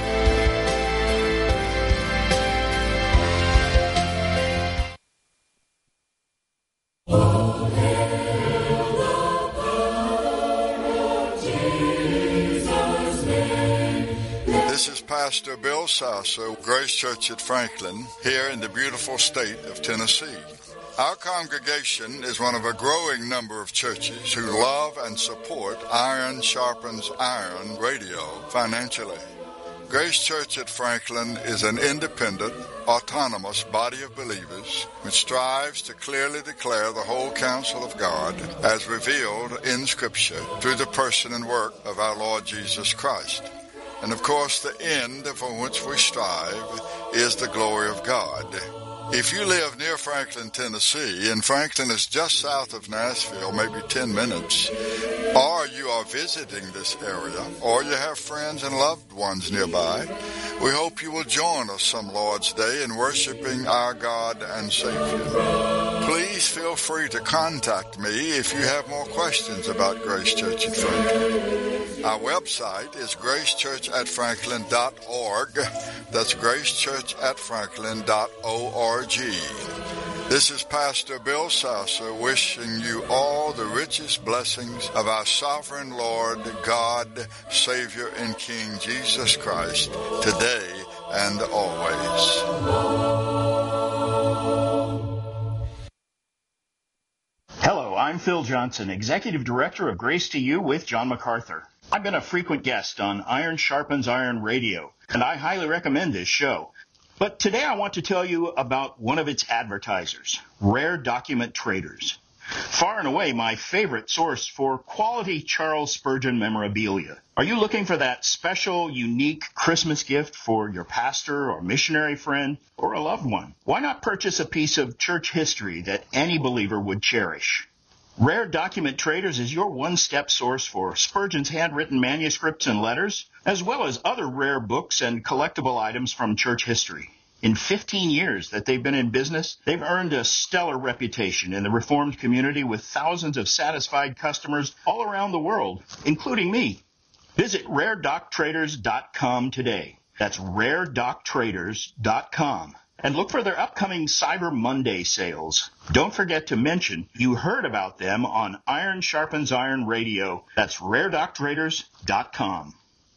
This is Pastor Bill Sasso, Grace Church at Franklin, here in the beautiful state of Tennessee. Our congregation is one of a growing number of churches who love and support Iron Sharpens Iron radio financially. Grace Church at Franklin is an independent, autonomous body of believers which strives to clearly declare the whole counsel of God as revealed in Scripture through the person and work of our Lord Jesus Christ. And of course, the end for which we strive is the glory of God. If you live near Franklin, Tennessee, and Franklin is just south of Nashville, maybe 10 minutes, or you are visiting this area, or you have friends and loved ones nearby, we hope you will join us some Lord's Day in worshiping our God and Savior. Please feel free to contact me if you have more questions about Grace Church at Franklin. Our website is gracechurchatfranklin.org. That's gracechurchatfranklin.org. This is Pastor Bill Sasser wishing you all the richest blessings of our sovereign Lord, God, Savior, and King Jesus Christ, today and always. Hello, I'm Phil Johnson, Executive Director of Grace to You with John MacArthur. I've been a frequent guest on Iron Sharpens Iron Radio, and I highly recommend this show. But today I want to tell you about one of its advertisers, Rare Document Traders. Far and away my favorite source for quality Charles Spurgeon memorabilia. Are you looking for that special, unique Christmas gift for your pastor or missionary friend or a loved one? Why not purchase a piece of church history that any believer would cherish? Rare Document Traders is your one-step source for Spurgeon's handwritten manuscripts and letters, as well as other rare books and collectible items from church history. In 15 years that they've been in business, they've earned a stellar reputation in the Reformed community with thousands of satisfied customers all around the world, including me. Visit RareDocTraders.com today. That's RareDocTraders.com. And look for their upcoming Cyber Monday sales. Don't forget to mention you heard about them on Iron Sharpens Iron Radio. That's RareDocTraders.com.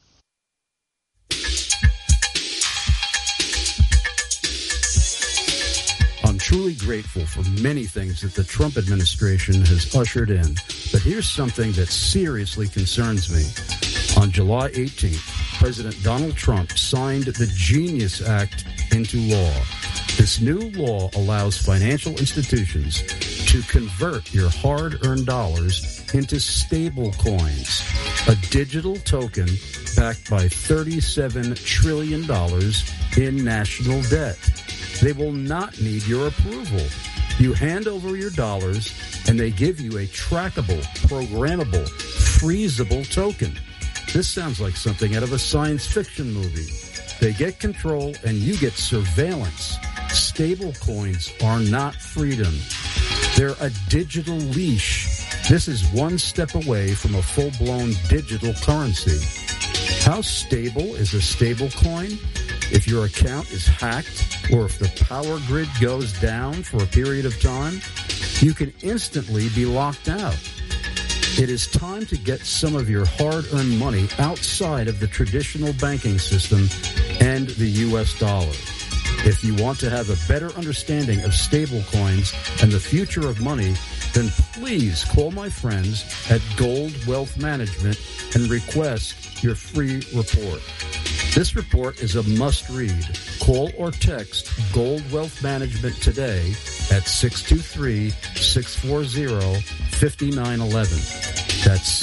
I'm truly grateful for many things that the Trump administration has ushered in, but here's something that seriously concerns me. On July 18th, President Donald Trump signed the Genius Act into law. This new law allows financial institutions to convert your hard-earned dollars into stable coins, a digital token backed by $37 trillion in national debt. They will not need your approval. You hand over your dollars, and they give you a trackable, programmable, freezable token. This sounds like something out of a science fiction movie. They get control, and you get surveillance. Stable coins are not freedom. They're a digital leash. This is one step away from a full-blown digital currency. How stable is a stable coin? If your account is hacked or if the power grid goes down for a period of time, you can instantly be locked out. It is time to get some of your hard-earned money outside of the traditional banking system and the U.S. dollar. If you want to have a better understanding of stablecoins and the future of money, then please call my friends at Gold Wealth Management and request your free report. This report is a must-read. Call or text Gold Wealth Management today at 623-640-5911. That's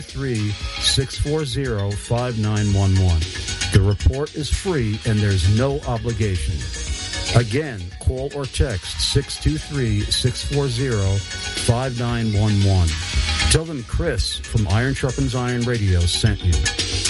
623-640-5911. The report is free and there's no obligation. Again, call or text 623-640-5911. Tell them Chris from Iron Sharpens Iron Radio sent you.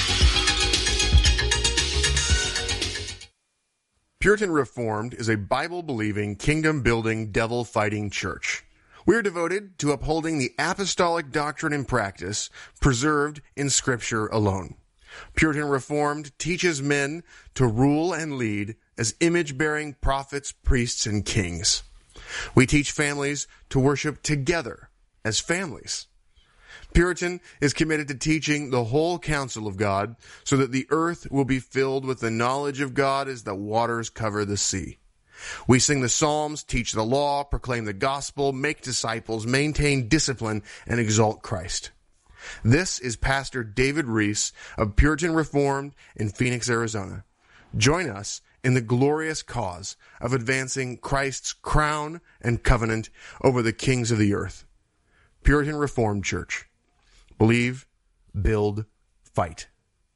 Puritan Reformed is a Bible-believing, kingdom-building, devil-fighting church. We are devoted to upholding the apostolic doctrine and practice preserved in Scripture alone. Puritan Reformed teaches men to rule and lead as image-bearing prophets, priests, and kings. We teach families to worship together as families. Puritan is committed to teaching the whole counsel of God so that the earth will be filled with the knowledge of God as the waters cover the sea. We sing the Psalms, teach the law, proclaim the gospel, make disciples, maintain discipline, and exalt Christ. This is Pastor David Reese of Puritan Reformed in Phoenix, Arizona. Join us in the glorious cause of advancing Christ's crown and covenant over the kings of the earth. Puritan Reformed Church. Believe, build, fight.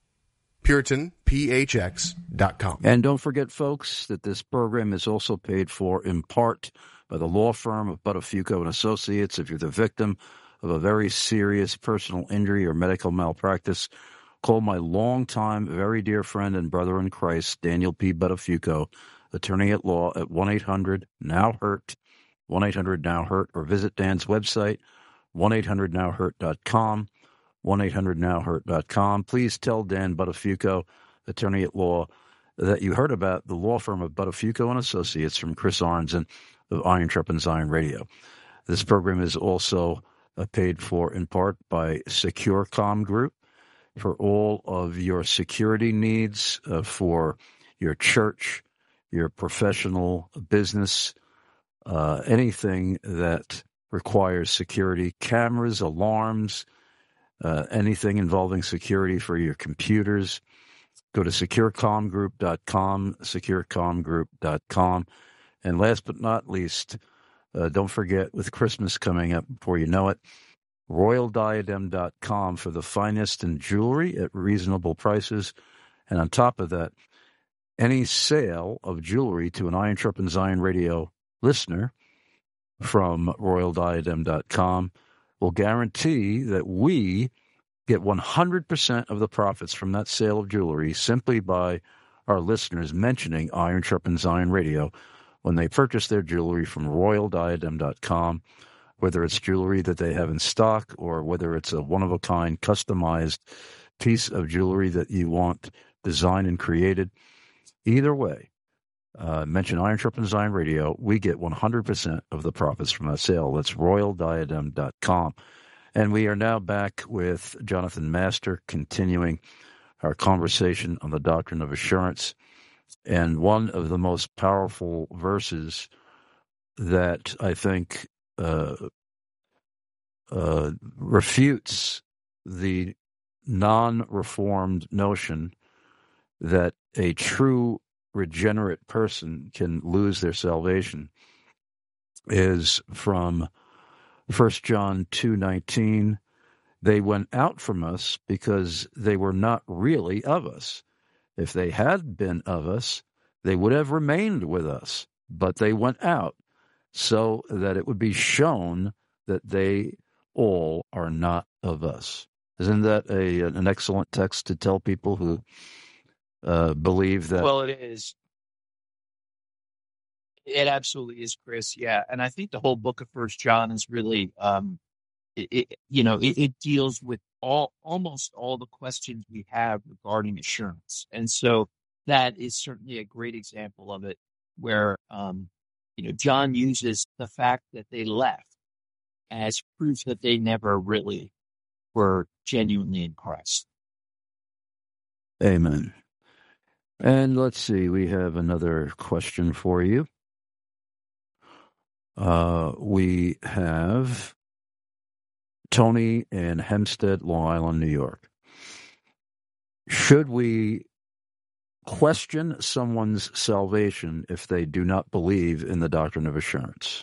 PuritanPHX.com. And don't forget, folks, that this program is also paid for in part by the law firm of Buttafuoco and Associates. If you're the victim of a very serious personal injury or medical malpractice, call my longtime, very dear friend and brother in Christ, Daniel P. Buttafuoco, attorney at law, at 1-800-NOW-HURT, 1-800-NOW-HURT, or visit Dan's website, 1-800-NOW-HURT.com, 1-800-NOW-HURT.com. Please tell Dan Buttafuoco, attorney at law, that you heard about the law firm of Buttafuoco and Associates from Chris Arnzen of Iron Sharpens Iron Radio. This program is also paid for in part by SecureCom Group for all of your security needs for your church, your professional business, anything that requires security, cameras, alarms, anything involving security for your computers. Go to securecomgroup.com, securecomgroup.com. And last but not least, don't forget, with Christmas coming up before you know it, royaldiadem.com for the finest in jewelry at reasonable prices. And on top of that, any sale of jewelry to an Iron Sharpens Iron Radio listener from royaldiadem.com will guarantee that we get 100% of the profits from that sale of jewelry simply by our listeners mentioning Iron Sharpens Iron Radio when they purchase their jewelry from royaldiadem.com, whether it's jewelry that they have in stock or whether it's a one-of-a-kind customized piece of jewelry that you want designed and created. Either way, mention Iron Sharpens Iron Radio, we get 100% of the profits from that sale. That's royaldiadem.com. And we are now back with Jonathan Master, continuing our conversation on the doctrine of assurance. And one of the most powerful verses that I think refutes the non-reformed notion that a true regenerate person can lose their salvation is from 1 John 2:19. They went out from us because they were not really of us. If they had been of us, they would have remained with us, but they went out so that it would be shown that they all are not of us. Isn't that an excellent text to tell people who believe that? Well, it is. It absolutely is, Chris. Yeah, and I think the whole book of 1 John is really, it deals with almost all the questions we have regarding assurance. And so that is certainly a great example of it, where John uses the fact that they left as proof that they never really were genuinely in Christ. Amen. And let's see, we have another question for you. We have Tony in Hempstead, Long Island, New York. Should we question someone's salvation if they do not believe in the doctrine of assurance?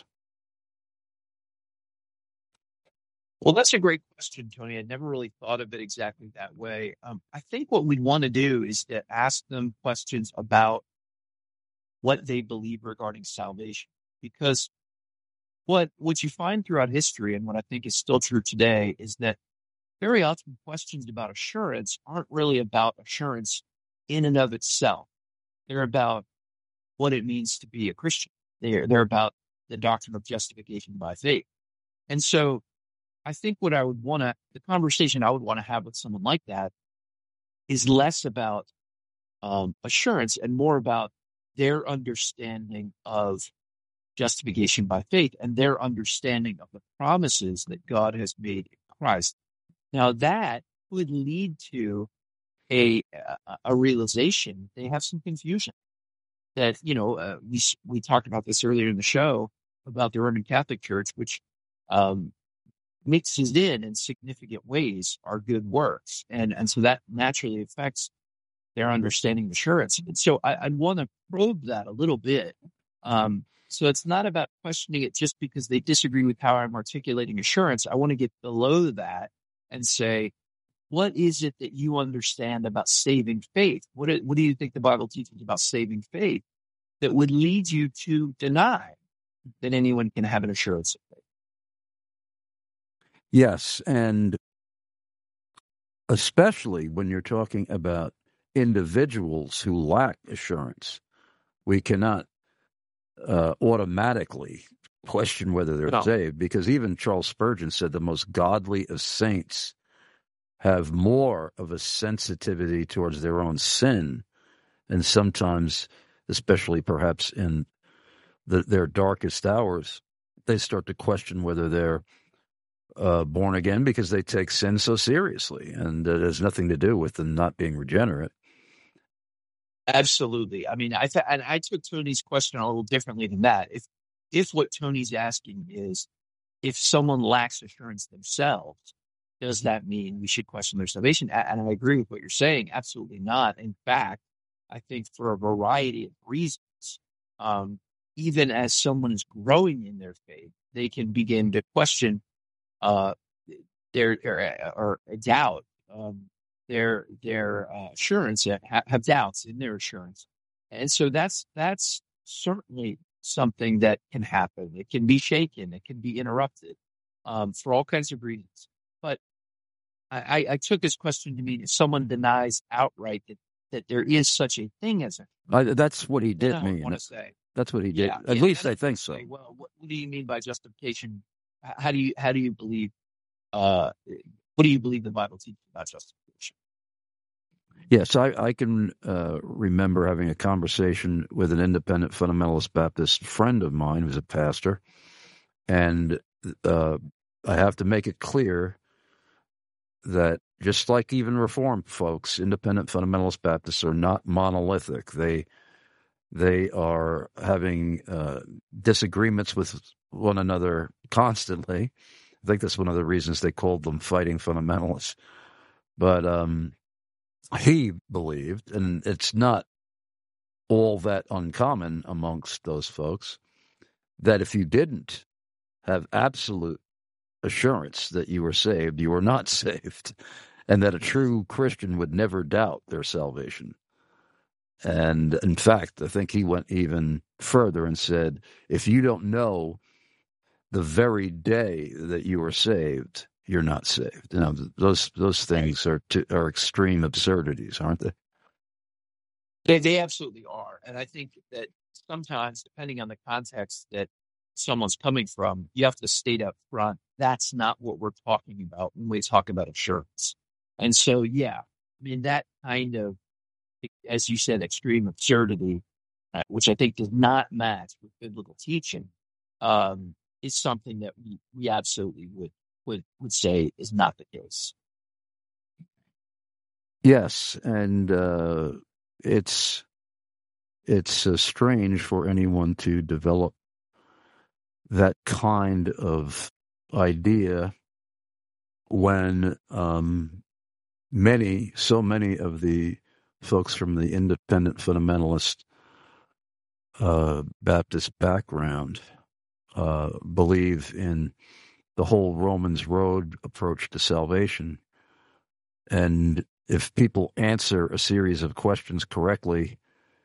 Well, that's a great question, Tony. I never really thought of it exactly that way. I think what we'd want to do is to ask them questions about what they believe regarding salvation. Because what you find throughout history, and what I think is still true today, is that very often questions about assurance aren't really about assurance in and of itself. They're about what it means to be a Christian. They're about the doctrine of justification by faith. And so I think the conversation I would want to have with someone like that is less about assurance and more about their understanding of justification by faith and their understanding of the promises that God has made in Christ. Now that would lead to a realization they have some confusion. That we talked about this earlier in the show about the Roman Catholic Church, which mixes in significant ways our good works, and so that naturally affects their understanding of assurance. And so I'd want to probe that a little bit. So it's not about questioning it just because they disagree with how I'm articulating assurance. I want to get below that and say, what is it that you understand about saving faith? What do you think the Bible teaches about saving faith that would lead you to deny that anyone can have an assurance of faith? Yes, and especially when you're talking about individuals who lack assurance, we cannot automatically question whether they're saved, because even Charles Spurgeon said the most godly of saints have more of a sensitivity towards their own sin, and sometimes, especially perhaps in their darkest hours, they start to question whether they're born again because they take sin so seriously, and it has nothing to do with them not being regenerate. Absolutely. I mean, I took Tony's question a little differently than that. If what Tony's asking is, if someone lacks assurance themselves, does that mean we should question their salvation? And I agree with what you're saying. Absolutely not. In fact, I think for a variety of reasons, even as someone is growing in their faith, they can begin to question their doubt their assurance, have doubts in their assurance. And so that's certainly something that can happen. It can be shaken. It can be interrupted for all kinds of reasons. But I took this question to mean if someone denies outright that there is such a thing as a... That's what he did mean. I want to say. That's what he did. At least I think so. Well, what do you mean by justification? How do you believe... what do you believe the Bible teaches about justification? Yes, I can remember having a conversation with an independent fundamentalist Baptist friend of mine who's a pastor, and I have to make it clear that just like even Reformed folks, independent fundamentalist Baptists are not monolithic. They are having disagreements with one another constantly. I think that's one of the reasons they called them fighting fundamentalists. But he believed, and it's not all that uncommon amongst those folks, that if you didn't have absolute assurance that you were saved, you were not saved, and that a true Christian would never doubt their salvation. And in fact, I think he went even further and said, if you don't know the very day that you were saved, you're not saved. You know, those things are extreme absurdities, aren't they? They absolutely are. And I think that sometimes, depending on the context, that someone's coming from, you have to state up front, that's not what we're talking about when we talk about assurance. And so, yeah, I mean, that kind of, as you said, extreme absurdity, which I think does not match with biblical teaching, is something that we absolutely would say is not the case. Yes, and it's strange for anyone to develop that kind of idea when so many of the folks from the independent fundamentalist Baptist background believe in the whole Romans Road approach to salvation. And if people answer a series of questions correctly,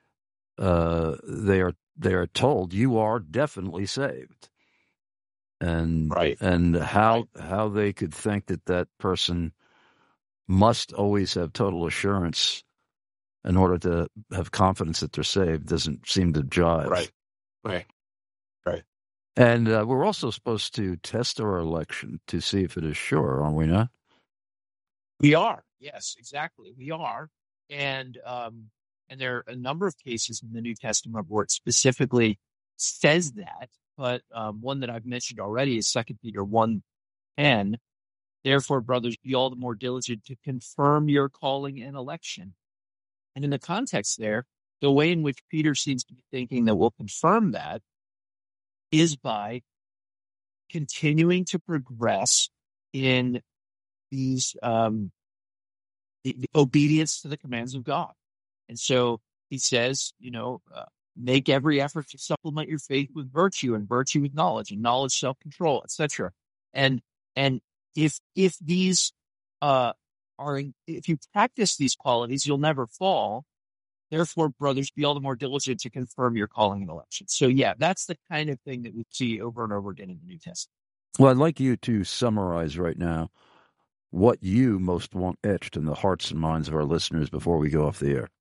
they are told you are definitely saved. And and how they could think that person must always have total assurance in order to have confidence that they're saved doesn't seem to jive. Right. And we're also supposed to test our election to see if it is sure, aren't we not? We are. Yes, exactly. We are. And there are a number of cases in the New Testament where it specifically says that. But one that I've mentioned already is 2 Peter 1:10. Therefore, brothers, be all the more diligent to confirm your calling and election. And in the context there, the way in which Peter seems to be thinking that we'll confirm that is by continuing to progress in these the obedience to the commands of God. And so he says, make every effort to supplement your faith with virtue, and virtue with knowledge, and knowledge self-control, etc. And if these if you practice these qualities, you'll never fall. Therefore, brothers, be all the more diligent to confirm your calling and election. So, yeah, that's the kind of thing that we see over and over again in the New Testament. Well, I'd like you to summarize right now what you most want etched in the hearts and minds of our listeners before we go off the air.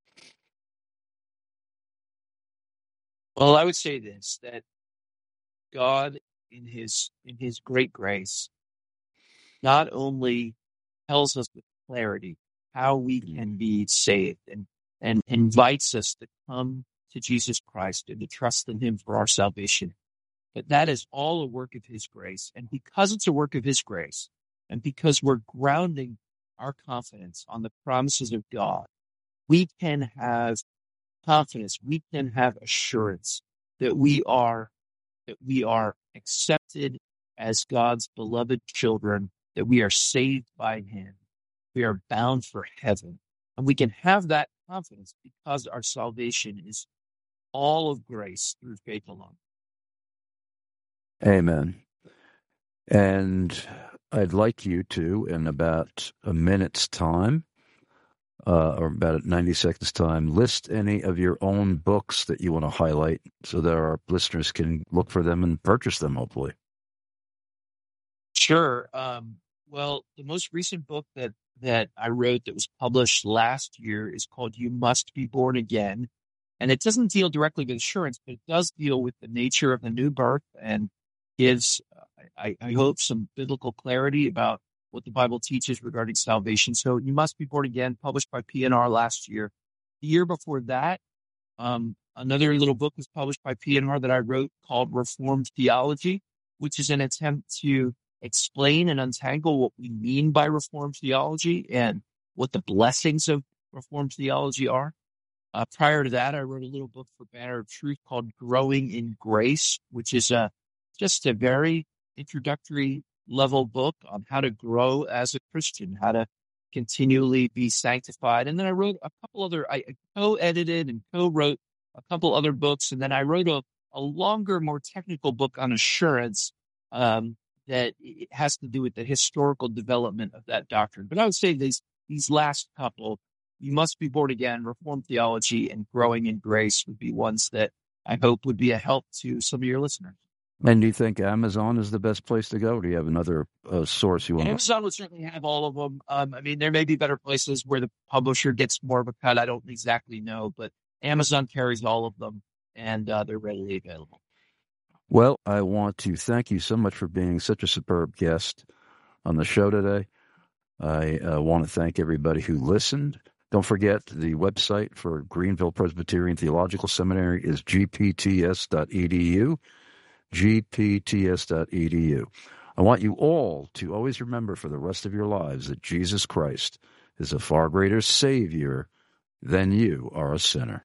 Well, I would say this, that God, in his great grace, not only tells us with clarity how we can be saved and invites us to come to Jesus Christ and to trust in him for our salvation, but that is all a work of his grace. And because it's a work of his grace, and because we're grounding our confidence on the promises of God, we can have confidence, we can have assurance that we are accepted as God's beloved children, that we are saved by him, we are bound for heaven. And we can have that confidence because our salvation is all of grace through faith alone. Amen. And I'd like you to, in about a minute's time, or about 90 seconds' time, list any of your own books that you want to highlight so that our listeners can look for them and purchase them, hopefully. Sure. Well, the most recent book that I wrote that was published last year is called You Must Be Born Again. And it doesn't deal directly with assurance, but it does deal with the nature of the new birth and gives, I hope, some biblical clarity about what the Bible teaches regarding salvation. So You Must Be Born Again, published by P&R last year. The year before that, another little book was published by P&R that I wrote called Reformed Theology, which is an attempt to explain and untangle what we mean by Reformed theology and what the blessings of Reformed theology are. Prior to that, I wrote a little book for Banner of Truth called Growing in Grace, which is just a very introductory level book on how to grow as a Christian, how to continually be sanctified. And then I wrote I co-edited and co-wrote a couple other books. And then I wrote a longer, more technical book on assurance that it has to do with the historical development of that doctrine. But I would say these last couple, You Must Be Born Again, Reformed Theology, and Growing in Grace would be ones that I hope would be a help to some of your listeners. And do you think Amazon is the best place to go? Do you have another source you want? Amazon would certainly have all of them. There may be better places where the publisher gets more of a cut. I don't exactly know, but Amazon carries all of them, and they're readily available. Well, I want to thank you so much for being such a superb guest on the show today. I want to thank everybody who listened. Don't forget, the website for Greenville Presbyterian Theological Seminary is gpts.edu, gpts.edu. I want you all to always remember for the rest of your lives that Jesus Christ is a far greater Savior than you are a sinner.